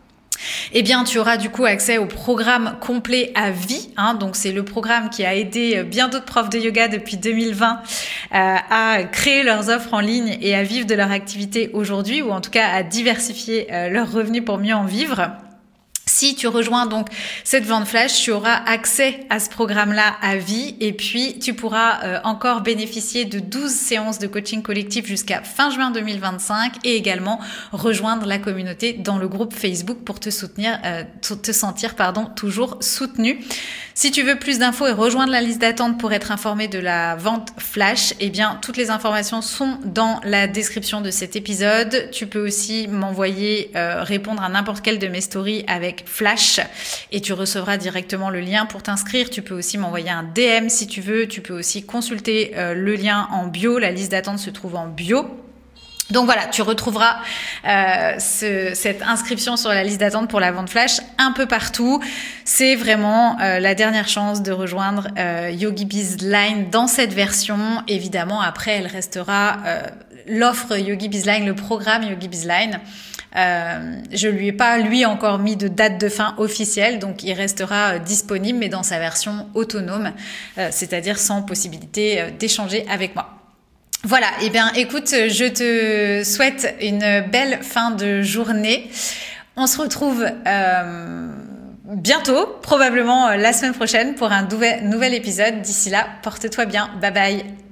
eh bien, tu auras du coup accès au programme complet à vie. Hein, donc, c'est le programme qui a aidé bien d'autres profs de yoga depuis deux mille vingt euh, à créer leurs offres en ligne et à vivre de leur activité aujourd'hui, ou en tout cas à diversifier euh, leurs revenus pour mieux en vivre. Si tu rejoins donc cette vente flash, tu auras accès à ce programme-là à vie et puis tu pourras euh, encore bénéficier de douze séances de coaching collectif jusqu'à fin juin deux mille vingt-cinq et également rejoindre la communauté dans le groupe Facebook pour te soutenir, euh, te sentir pardon, toujours soutenu. Si tu veux plus d'infos et rejoindre la liste d'attente pour être informé de la vente flash, eh bien toutes les informations sont dans la description de cet épisode. Tu peux aussi m'envoyer, euh, répondre à n'importe quelle de mes stories avec flash et tu recevras directement le lien pour t'inscrire. Tu peux aussi m'envoyer un D M si tu veux. Tu peux aussi consulter euh, le lien en bio. La liste d'attente se trouve en bio. Donc voilà, tu retrouveras euh, ce, cette inscription sur la liste d'attente pour la vente flash un peu partout. C'est vraiment euh, la dernière chance de rejoindre euh, Yogi Bizline dans cette version. Évidemment, après, elle restera euh, l'offre Yogi Bizline, le programme Yogi Bizline. Euh, je lui ai pas, lui, encore mis de date de fin officielle, donc il restera euh, disponible, mais dans sa version autonome, euh, c'est-à-dire sans possibilité euh, d'échanger avec moi. Voilà, eh bien écoute, je te souhaite une belle fin de journée. On se retrouve euh, bientôt, probablement la semaine prochaine, pour un nouvel, nouvel épisode. D'ici là, porte-toi bien. Bye bye.